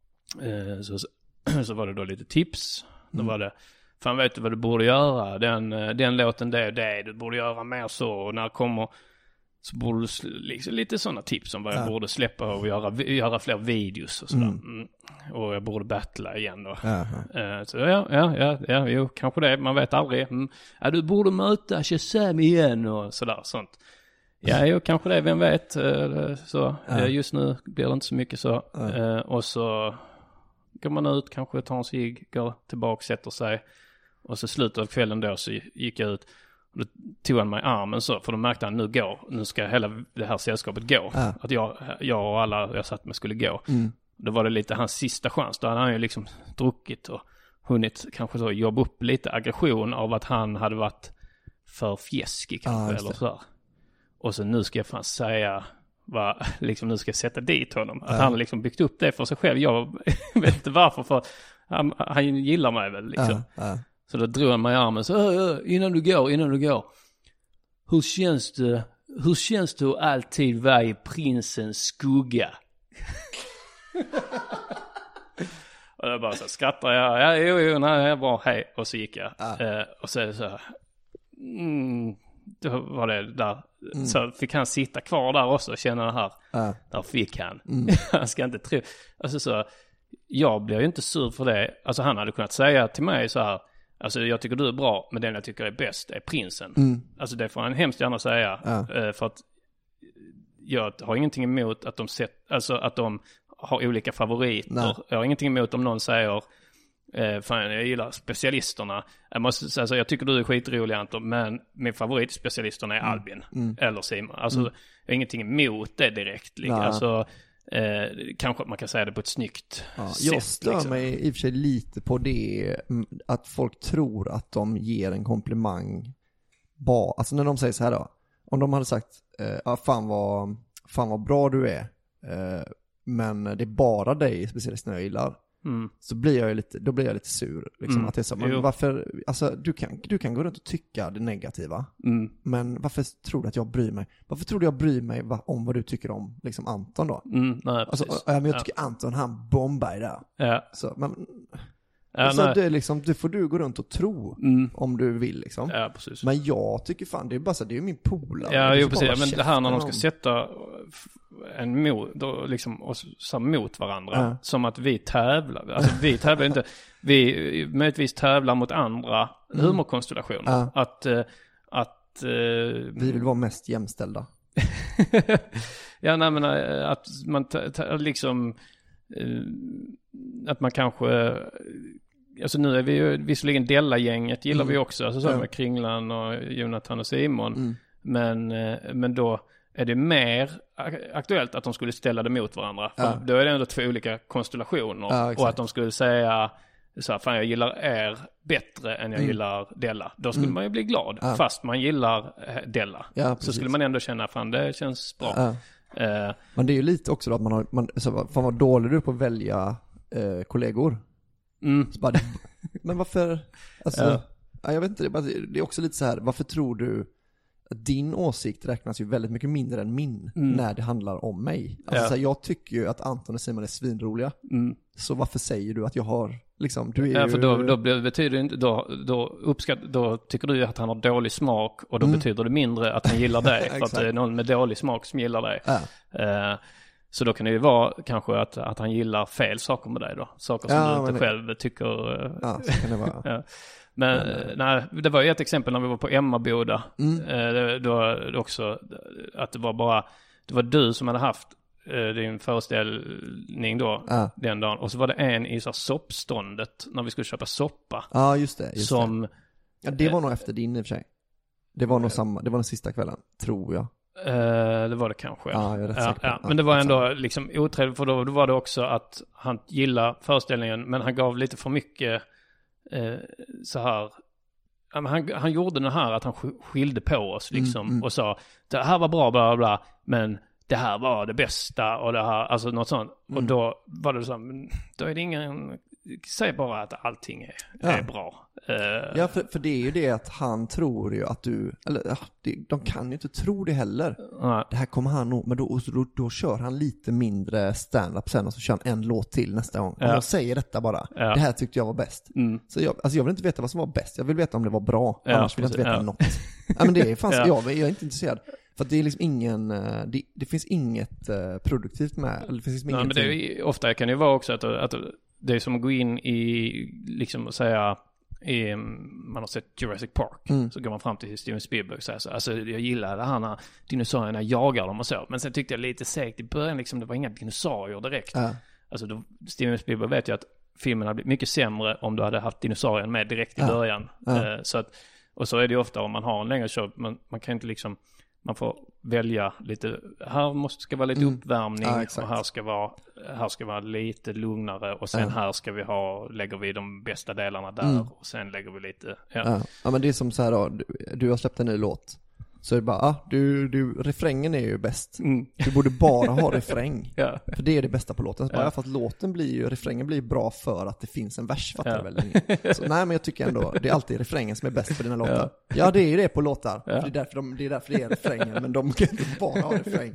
Speaker 7: så var det då lite tips. Då var det, fan vet du vad du borde göra? Den låten det du borde göra mer så. Och när kommer så borde du liksom, lite sådana tips om vad jag borde släppa och göra fler videos och sådär. Och jag borde battla igen då. Så jo, kanske det. Man vet aldrig. Du borde möta Shazam igen och sånt. Ja, kanske det, vem vet. Så just nu blir det inte så mycket så. Och så går man ut, kanske tar en cigg, går tillbaka, sätter sig. Och så slutet av kvällen då så gick jag ut. Och då tog han mig i armen så, för då märkte han, nu ska hela det här sällskapet gå. Att jag och alla jag satt med skulle gå. Då var det lite hans sista chans. Då hade han ju liksom druckit och hunnit kanske så jobba upp lite aggression av att han hade varit för fjäskig kanske eller så här. Och så nu ska jag fan säga liksom nu ska jag sätta dit honom. Att han har liksom byggt upp det för sig själv. Jag vet inte varför, för han gillar mig väl liksom. Så då drog han mig i armen så innan du går. Hur känns det att alltid vara i prinsens skugga? Och jag bara så skrattar jag. Nej, bra, hej. Och så gick jag. Och så är det så här. Då var det där. Så fick han sitta kvar där också och känna det här. Där fick han. Han ska inte tro. Alltså så, jag blir ju inte sur för det. Alltså han hade kunnat säga till mig så här. Alltså jag tycker du är bra, men den jag tycker är bäst är prinsen. Alltså det får han hemskt gärna säga. För att jag har ingenting emot att att de har olika favoriter. Nej. Jag har ingenting emot om någon säger fan jag gillar specialisterna. Jag måste säga så, jag tycker du är skitrolig Anton, men min favorit specialisterna är Albin eller Simon. Alltså jag har ingenting emot det direkt. Alltså kanske man kan säga det på ett snyggt sätt. Jag stör liksom.
Speaker 8: Mig i och för sig lite på det att folk tror att de ger en komplimang alltså när de säger så här då, om de hade sagt fan vad bra du är, men det är bara dig specialisterna jag gillar, så blir jag lite sur liksom, att det är så, men varför, alltså du kan gå runt och tycka det negativa, men varför tror du att jag bryr mig? Varför tror du jag bryr mig om vad du tycker om liksom Anton då?
Speaker 7: Nej,
Speaker 8: alltså, men jag tycker Anton, han bombar där. Så, men
Speaker 7: så
Speaker 8: det är liksom, det får du gå runt och tro om du vill liksom.
Speaker 7: Ja, precis.
Speaker 8: Men jag tycker fan, det är bara så, det är ju min polare.
Speaker 7: Ja, jo precis. Men det här när de ska sätta en mot varandra, som att vi tävlar. Alltså vi tävlar inte, vi möjligtvis tävlar mot andra humorkonstellationer. Att
Speaker 8: vi vill vara mest jämställda.
Speaker 7: Ja, nej men att man liksom att man kanske, alltså nu är vi ju visserligen Della-gänget gillar vi också, alltså så med Kringlan och Jonathan och Simon, men då är det mer aktuellt att de skulle ställa det mot varandra, för då är det ändå två olika konstellationer, och att de skulle säga så här, fan jag gillar er bättre än jag gillar Della, då skulle man ju bli glad, fast man gillar Della, så skulle man ändå känna, fan det känns bra.
Speaker 8: Men det är ju lite också då att man fan vad dålig du är på att välja kollegor. Så bara, men varför, alltså, jag vet inte, det är också lite så här, varför tror du att din åsikt räknas ju väldigt mycket mindre än min när det handlar om mig? Alltså så här, jag tycker ju att Anton och Simon är svinroliga. Så varför säger du att jag har liksom, du är ju...
Speaker 7: för då betyder det inte, då tycker du att han har dålig smak, och då betyder det mindre att han gillar dig, för att det är någon med dålig smak som gillar dig. Så då kan det ju vara kanske att han gillar fel saker med dig då. Saker som du inte själv tycker...
Speaker 8: Ja, så kan det vara.
Speaker 7: Ja. Men nej, det var ju ett exempel när vi var på Emmaboda. Då också att det var du som hade haft din föreställning då den dagen. Och så var det en i så soppståndet när vi skulle köpa soppa.
Speaker 8: Ja, just det.
Speaker 7: Som,
Speaker 8: ja, det var nog efter din i och för sig. Det var nog samma, det var den sista kvällen, tror jag.
Speaker 7: Det var det kanske.
Speaker 8: Ja, jag är rätt säker på.
Speaker 7: Men det var ändå liksom otrevligt, för då var det också att han gillade föreställningen, men han gav lite för mycket så här. Han gjorde det här att han skilde på oss liksom och sa det här var bra, bla bla, men det här var det bästa och det här, alltså något sånt. Och då var det så, då är det ingen, säg bara att allting är bra.
Speaker 8: Ja, för det är ju det att han tror ju att du, eller de kan ju inte tro det heller. Det här kommer han nog, men då kör han lite mindre stand-up sen och så kör han en låt till nästa gång. Och jag säger detta bara, det här tyckte jag var bäst. Så jag vill inte veta vad som var bäst, jag vill veta om det var bra, annars vill jag inte veta något. Ja, men det är fanns, jag är inte intresserad. För att det är liksom ingen, det finns inget produktivt med, eller det finns liksom
Speaker 7: men det är, ofta kan det ju vara också att det är som att gå in i, liksom att säga, man har sett Jurassic Park, så går man fram till Steven Spielberg och säger så, alltså jag gillar det här när dinosaurierna jagar dem och så, men sen tyckte jag lite segt i början liksom, det var inga dinosaurier direkt. Alltså då, Steven Spielberg vet ju att filmen hade blivit mycket sämre om du hade haft dinosaurien med direkt i början. Så att, och så är det ju ofta om man har en längre show, man kan inte liksom, man får välja lite, här ska vara lite uppvärmning och här ska vara lite lugnare och sen här ska vi lägger vi de bästa delarna där och sen lägger vi lite
Speaker 8: ja, men det är som så här då, du har släppt en ny låt, så är det bara, refrängen är ju bäst. Du borde bara ha refräng. För det är det bästa på låten. Bara för att refrängen blir bra för att det finns en vers, fattar du väl? Så nej, men jag tycker ändå, det är alltid refrängen som är bäst på dina låtar. Ja, det är ju det på låtar. För det är därför det är refrängen, men de kan inte bara ha refräng.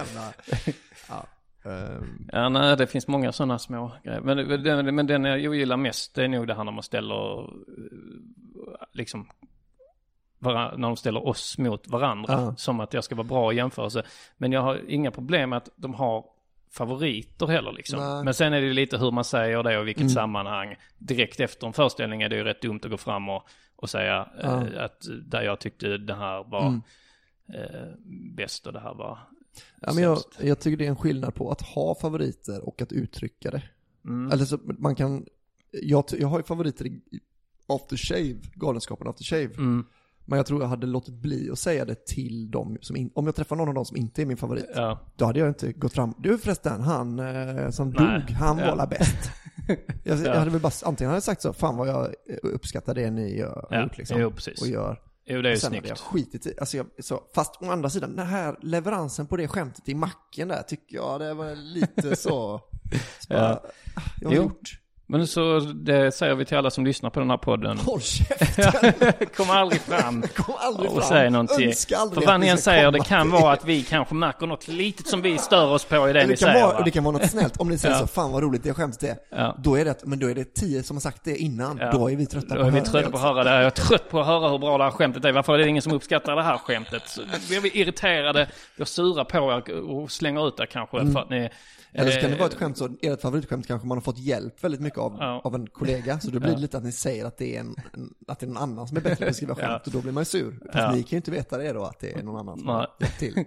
Speaker 7: Nej, det finns många sådana små grejer. Men den jag gillar mest, det är nog det här när man ställer liksom när de ställer oss mot varandra, som att jag ska vara bra i jämförelse. Men jag har inga problem med att de har favoriter heller liksom. Men sen är det lite hur man säger det och vilket sammanhang. Direkt efter en föreställning är det ju rätt dumt att gå fram och säga att där jag tyckte det här var bäst och det här var
Speaker 8: men jag tycker det är en skillnad på att ha favoriter och att uttrycka det. Eller så man kan, jag har ju favoriter i After Shave, Galenskapen After Shave. Men jag tror jag hade låtit bli att säga det till dem om jag träffar någon av dem som inte är min favorit. Då hade jag inte gått fram. Du förresten, han som dog, han var la bäst. Jag hade väl bara antingen hade sagt så, fan vad jag uppskattar det ni gör liksom,
Speaker 7: precis.
Speaker 8: och gör.
Speaker 7: Jo, det är snyggt.
Speaker 8: Jag skitit i, alltså fast å andra sidan, den här leveransen på det skämtet i macken där tycker jag det var lite så jag har gjort.
Speaker 7: Men så det säger vi till alla som lyssnar på den här podden.
Speaker 8: Håll käften!
Speaker 7: Kom aldrig fram.
Speaker 8: Och
Speaker 7: säg någonting. För vad ni än säger, det kan vara att vi kanske märker något litet som vi stör oss på i det ni säger.
Speaker 8: Det kan vara något snällt. Om ni säger så, fan vad roligt det skämtet är. Då är det, men då är det 10 som har sagt det innan. Då är vi trötta på att höra det.
Speaker 7: Då är vi trötta på att höra det. Jag är trött på att höra hur bra det här skämtet är. Varför är det ingen som uppskattar det här skämtet? Så blir vi irriterade, vi sura på er och slänger ut det kanske för att ni...
Speaker 8: Eller så kan det vara ett skämt, så ert favoritskämt kanske man har fått hjälp väldigt mycket av en kollega, så då blir det lite att ni säger att det är att det är någon annan som är bättre på att skriva skämt, och då blir man ju sur. Fast ni kan ju inte veta det då, att det är någon annan som har hjälpt till.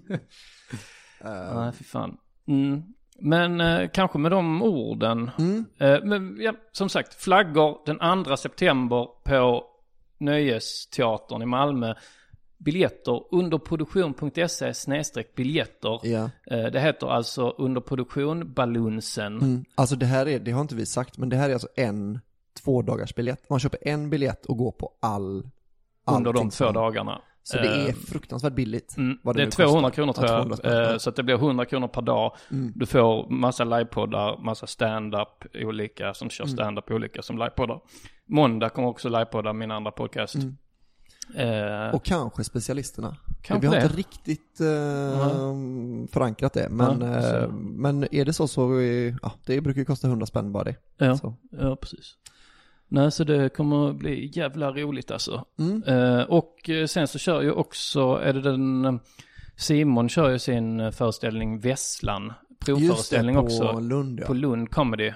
Speaker 7: Nej, för fan. Men kanske med de orden. Men som sagt, flaggor den 2 september på Nöjesteatern i Malmö. Biljetter underproduktion.se/biljetter. Det heter alltså Underproduktion Balunsen.
Speaker 8: Alltså det här det har inte vi sagt, men det här är alltså en 2-dagars biljett. Man köper en biljett och går på
Speaker 7: under de 2 dagarna.
Speaker 8: Så det är fruktansvärt billigt.
Speaker 7: Det är 200 kronor tror jag. Så att det blir 100 kronor per dag. Du får massa livepoddar, massa stand-up olika som kör stand-up olika som livepoddar. Måndag kommer också livepoddar, min andra podcast.
Speaker 8: Och kanske specialisterna.
Speaker 7: Kanske
Speaker 8: vi har inte riktigt förankrat det. Men är det så det brukar ju kosta 100 spänn bara det.
Speaker 7: Ja, precis. Nej, så det kommer bli jävla roligt alltså. Och sen så kör ju också, Simon kör ju sin föreställning Vesslan provföreställning
Speaker 8: på
Speaker 7: också.
Speaker 8: Lund, ja.
Speaker 7: På Lund Comedy.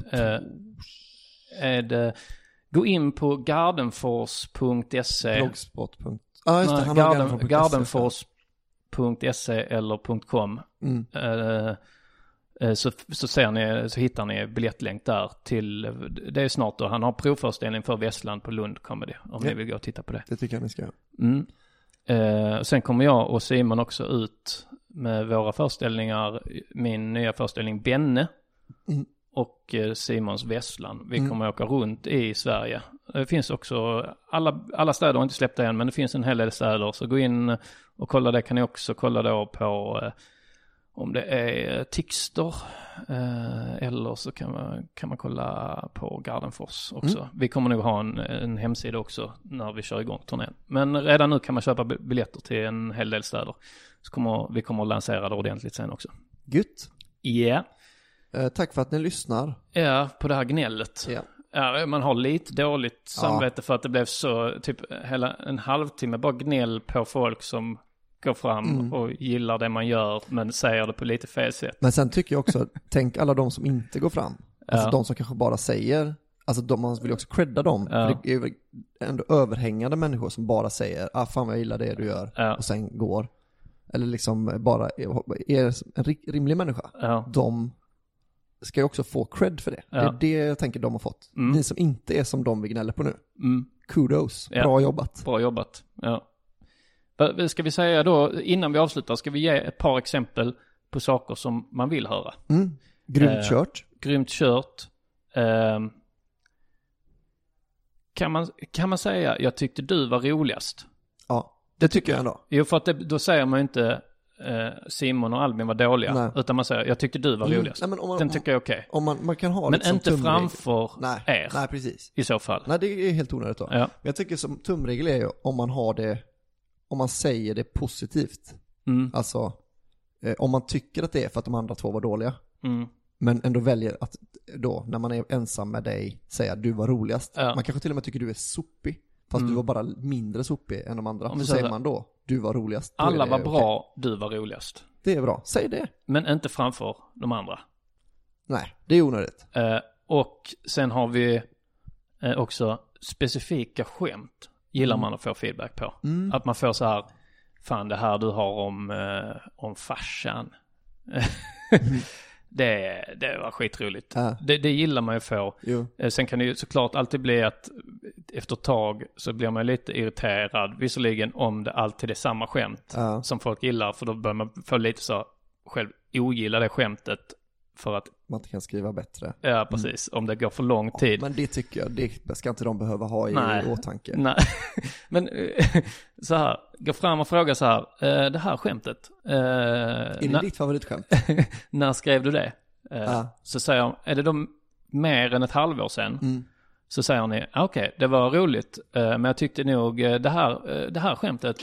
Speaker 7: Gå in på gardenfors.se.
Speaker 8: Blogspot. Just det, han har
Speaker 7: gardenfors.se eller .com. Så hittar ni biljettlänk där till, det är snart då, han har provföreställning för Vesslan på Lund Comedy, om ni vill gå och titta på det.
Speaker 8: Det tycker jag ni ska göra.
Speaker 7: Sen kommer jag och Simon också ut med våra föreställningar, min nya föreställning Benne och Simons Vesslan. Vi kommer åka runt i Sverige. Det finns också, alla städer har inte släppt det än, men det finns en hel del städer, så gå in och kolla det. Kan ni också kolla då på om det är Tixter eller så kan man kolla på Gardenfors också. Vi kommer nog ha en hemsida också när vi kör igång turnén. Men redan nu kan man köpa biljetter till en hel del städer. Så vi kommer att lansera det ordentligt sen också.
Speaker 8: Gött.
Speaker 7: Ja.
Speaker 8: Tack för att ni lyssnar.
Speaker 7: Ja, på det här gnället.
Speaker 8: Ja.
Speaker 7: Ja, man har lite dåligt samvete för att det blev så typ hela en halvtimme bara gnäll på folk som går fram och gillar det man gör men säger det på lite fel sätt.
Speaker 8: Men sen tycker jag också, tänk alla de som inte går fram. Alltså de som kanske bara säger, alltså man vill också credda dem. För det är ju ändå överhängande människor som bara säger, fan vad jag gillar det du gör, och sen går. Eller liksom bara är en rimlig människa. De ska ju också få cred för det. Det är det jag tänker de har fått. Ni som inte är som de vi gnäller på nu. Kudos, bra jobbat.
Speaker 7: Bra jobbat, ja. Ska vi säga då, innan vi avslutar, ska vi ge ett par exempel på saker som man vill höra.
Speaker 8: Grymt kört.
Speaker 7: Grymt kört. Kan man säga, jag tyckte du var roligast?
Speaker 8: Ja, det tycker jag ändå.
Speaker 7: Jo, för att då säger man ju inte Simon och Albin var dåliga. Nej. Utan man säger, jag tyckte du var roligast.
Speaker 8: Nej, men
Speaker 7: den tycker jag är okej.
Speaker 8: Om man kan ha
Speaker 7: men inte framför er.
Speaker 8: Nej, precis.
Speaker 7: I så fall.
Speaker 8: Nej, det är helt onödigt då.
Speaker 7: Ja.
Speaker 8: Men jag tycker som tumregel är ju om man har det, om man säger det positivt. Alltså, om man tycker att det är för att de andra två var dåliga. Men ändå väljer att då, när man är ensam med dig, säga du var roligast. Man kanske till och med tycker du är sopig. Fast du var bara mindre sopig än de andra. Så säger man då, du var roligast.
Speaker 7: Alla var bra, du var roligast.
Speaker 8: Det är bra, säg det.
Speaker 7: Men inte framför de andra.
Speaker 8: Nej, det är onödigt.
Speaker 7: Och sen har vi också specifika skämt. Gillar man att få feedback på. Att man får så här, fan det här du har om farsan. Det var skitroligt. Det gillar man ju få. Sen kan det ju såklart alltid bli att efter ett tag så blir man lite irriterad. Visserligen om det alltid är samma skämt som folk gillar. För då börjar man få lite så själv ogilla det skämtet. För att
Speaker 8: man inte kan skriva bättre.
Speaker 7: Ja, precis. Om det går för lång tid.
Speaker 8: Men det tycker jag, det ska inte de behöva ha i åtanke.
Speaker 7: Nej, men så här, gå fram och fråga så här, det här skämtet.
Speaker 8: Är det ditt favoritskämt?
Speaker 7: När skrev du det? Så säger jag, är det då mer än ett halvår sedan? Så säger ni, okej, det var roligt, men jag tyckte nog det här skämtet.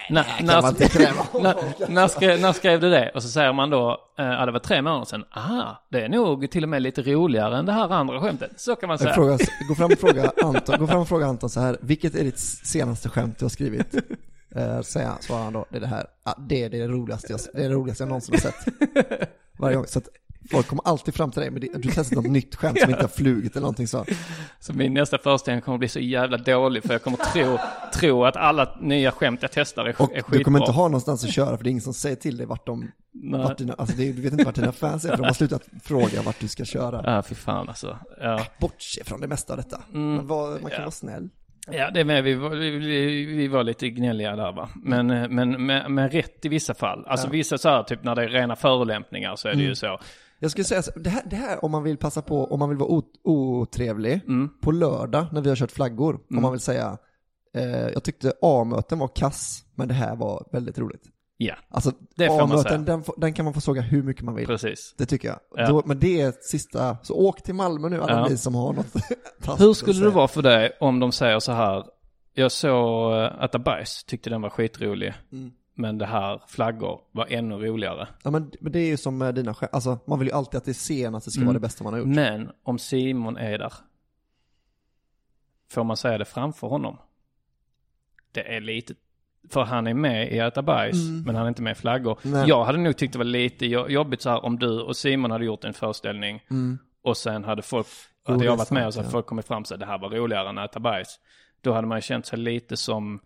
Speaker 7: När skrev du det? Och så säger man då, det var 3 månader sedan. Aha, det är nog till och med lite roligare än det här andra skämtet. Så kan man säga.
Speaker 8: Gå fram och fråga Anton så här, vilket är ditt senaste skämt du har skrivit? Svarar han då, det är det här. Det är det roligaste jag någonsin har sett. Varje gång, så att folk kommer alltid fram till dig, men du testar något nytt skämt som inte har flugit eller någonting så.
Speaker 7: Så min nästa föreställning kommer bli så jävla dålig, för jag kommer tro att alla nya skämt jag testar är skitbra.
Speaker 8: Du kommer inte ha någonstans att köra, för det är ingen som säger till dig du vet inte vart dina fans är, för de har slutat fråga vart du ska köra.
Speaker 7: Ja, fy fan alltså. Ja.
Speaker 8: Bortse från det mesta av detta. Man kan vara snäll.
Speaker 7: Ja, det är med, vi var lite gnälliga där, va. Men rätt i vissa fall. Alltså vissa så här, typ när det är rena förolämpningar så är det ju så.
Speaker 8: Jag skulle säga det här om man vill passa på, om man vill vara otrevlig på lördag när vi har kört flaggor, om man vill säga jag tyckte A-möten var kass, men det här var väldigt roligt.
Speaker 7: Ja,
Speaker 8: alltså
Speaker 7: det får man säga.
Speaker 8: Den kan man få såga hur mycket man vill.
Speaker 7: Precis.
Speaker 8: Det tycker jag. Ja. Men det är sista, så åk till Malmö nu, alla ni som har något.
Speaker 7: Hur skulle det vara för dig om de säger så här, jag såg att Abais tyckte den var skitrolig. Men det här flaggor var ännu roligare.
Speaker 8: Ja, men det är ju som dina skämt. Alltså, man vill ju alltid att det senaste ska vara det bästa man har gjort.
Speaker 7: Men om Simon är där, får man säga det framför honom? Det är lite För han är med i Äta bajs, men han är inte med i Flaggor.
Speaker 8: Nej.
Speaker 7: Jag hade nog tyckt det var lite jobbigt så här om du och Simon hade gjort en föreställning och sen hade folk, hade jag varit med och så hade folk kommit fram och sagt det här var roligare än Äta bajs. Då hade man känt sig lite som...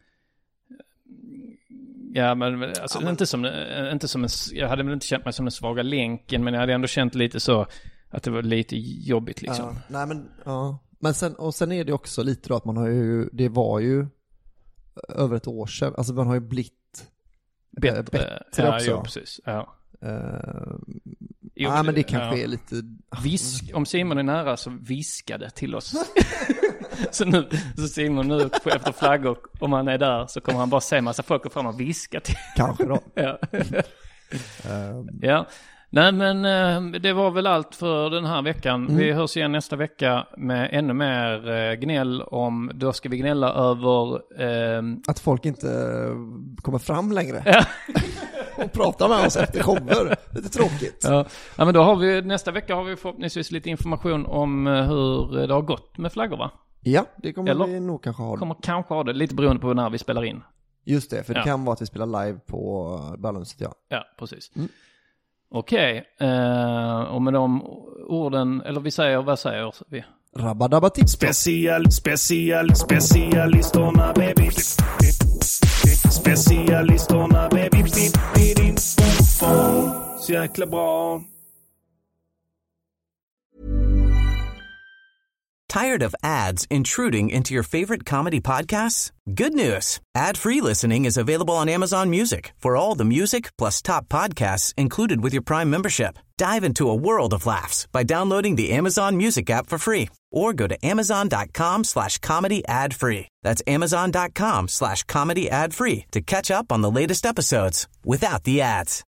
Speaker 7: Ja, men alltså, inte som en, jag hade väl inte känt mig som den svaga länken, men jag hade ändå känt lite så att det var lite jobbigt liksom.
Speaker 8: Ja, nej men, ja. Men sen är det också lite då att man har ju, det var ju över ett år sedan, alltså man har ju blivit bättre också.
Speaker 7: Ja, precis. Ja.
Speaker 8: Men det kanske är lite...
Speaker 7: Om Simon är nära så viskade till oss. så Simon nu efter Flaggor, om han är där så kommer han bara se massa folk och fram och viska till.
Speaker 8: Kanske då.
Speaker 7: Ja. Ja. Nej, men det var väl allt för den här veckan. Vi hörs igen nästa vecka med ännu mer gnäll om, då ska vi gnälla över...
Speaker 8: Att folk inte kommer fram längre.
Speaker 7: Ja.
Speaker 8: Och pratar med oss efter shower. Lite tråkigt.
Speaker 7: Ja, men då har vi, nästa vecka har vi förhoppningsvis lite information om hur det har gått med Flaggor, va?
Speaker 8: Ja, det kommer vi nog kanske ha.
Speaker 7: Kommer kanske ha det, lite beroende på när vi spelar in.
Speaker 8: Just det, för det kan vara att vi spelar live på Ballonset, ja.
Speaker 7: Ja, precis. Okej, och med de orden, eller vad säger vi?
Speaker 8: Rabadabatips.
Speaker 11: Specialisterna baby. Specialisterna baby. Så jäkla bra.
Speaker 12: Tired of ads intruding into your favorite comedy podcasts? Good news. Ad-free listening is available on Amazon Music for all the music plus top podcasts included with your Prime membership. Dive into a world of laughs by downloading the Amazon Music app for free or go to amazon.com/comedy ad-free. That's amazon.com/comedy ad-free to catch up on the latest episodes without the ads.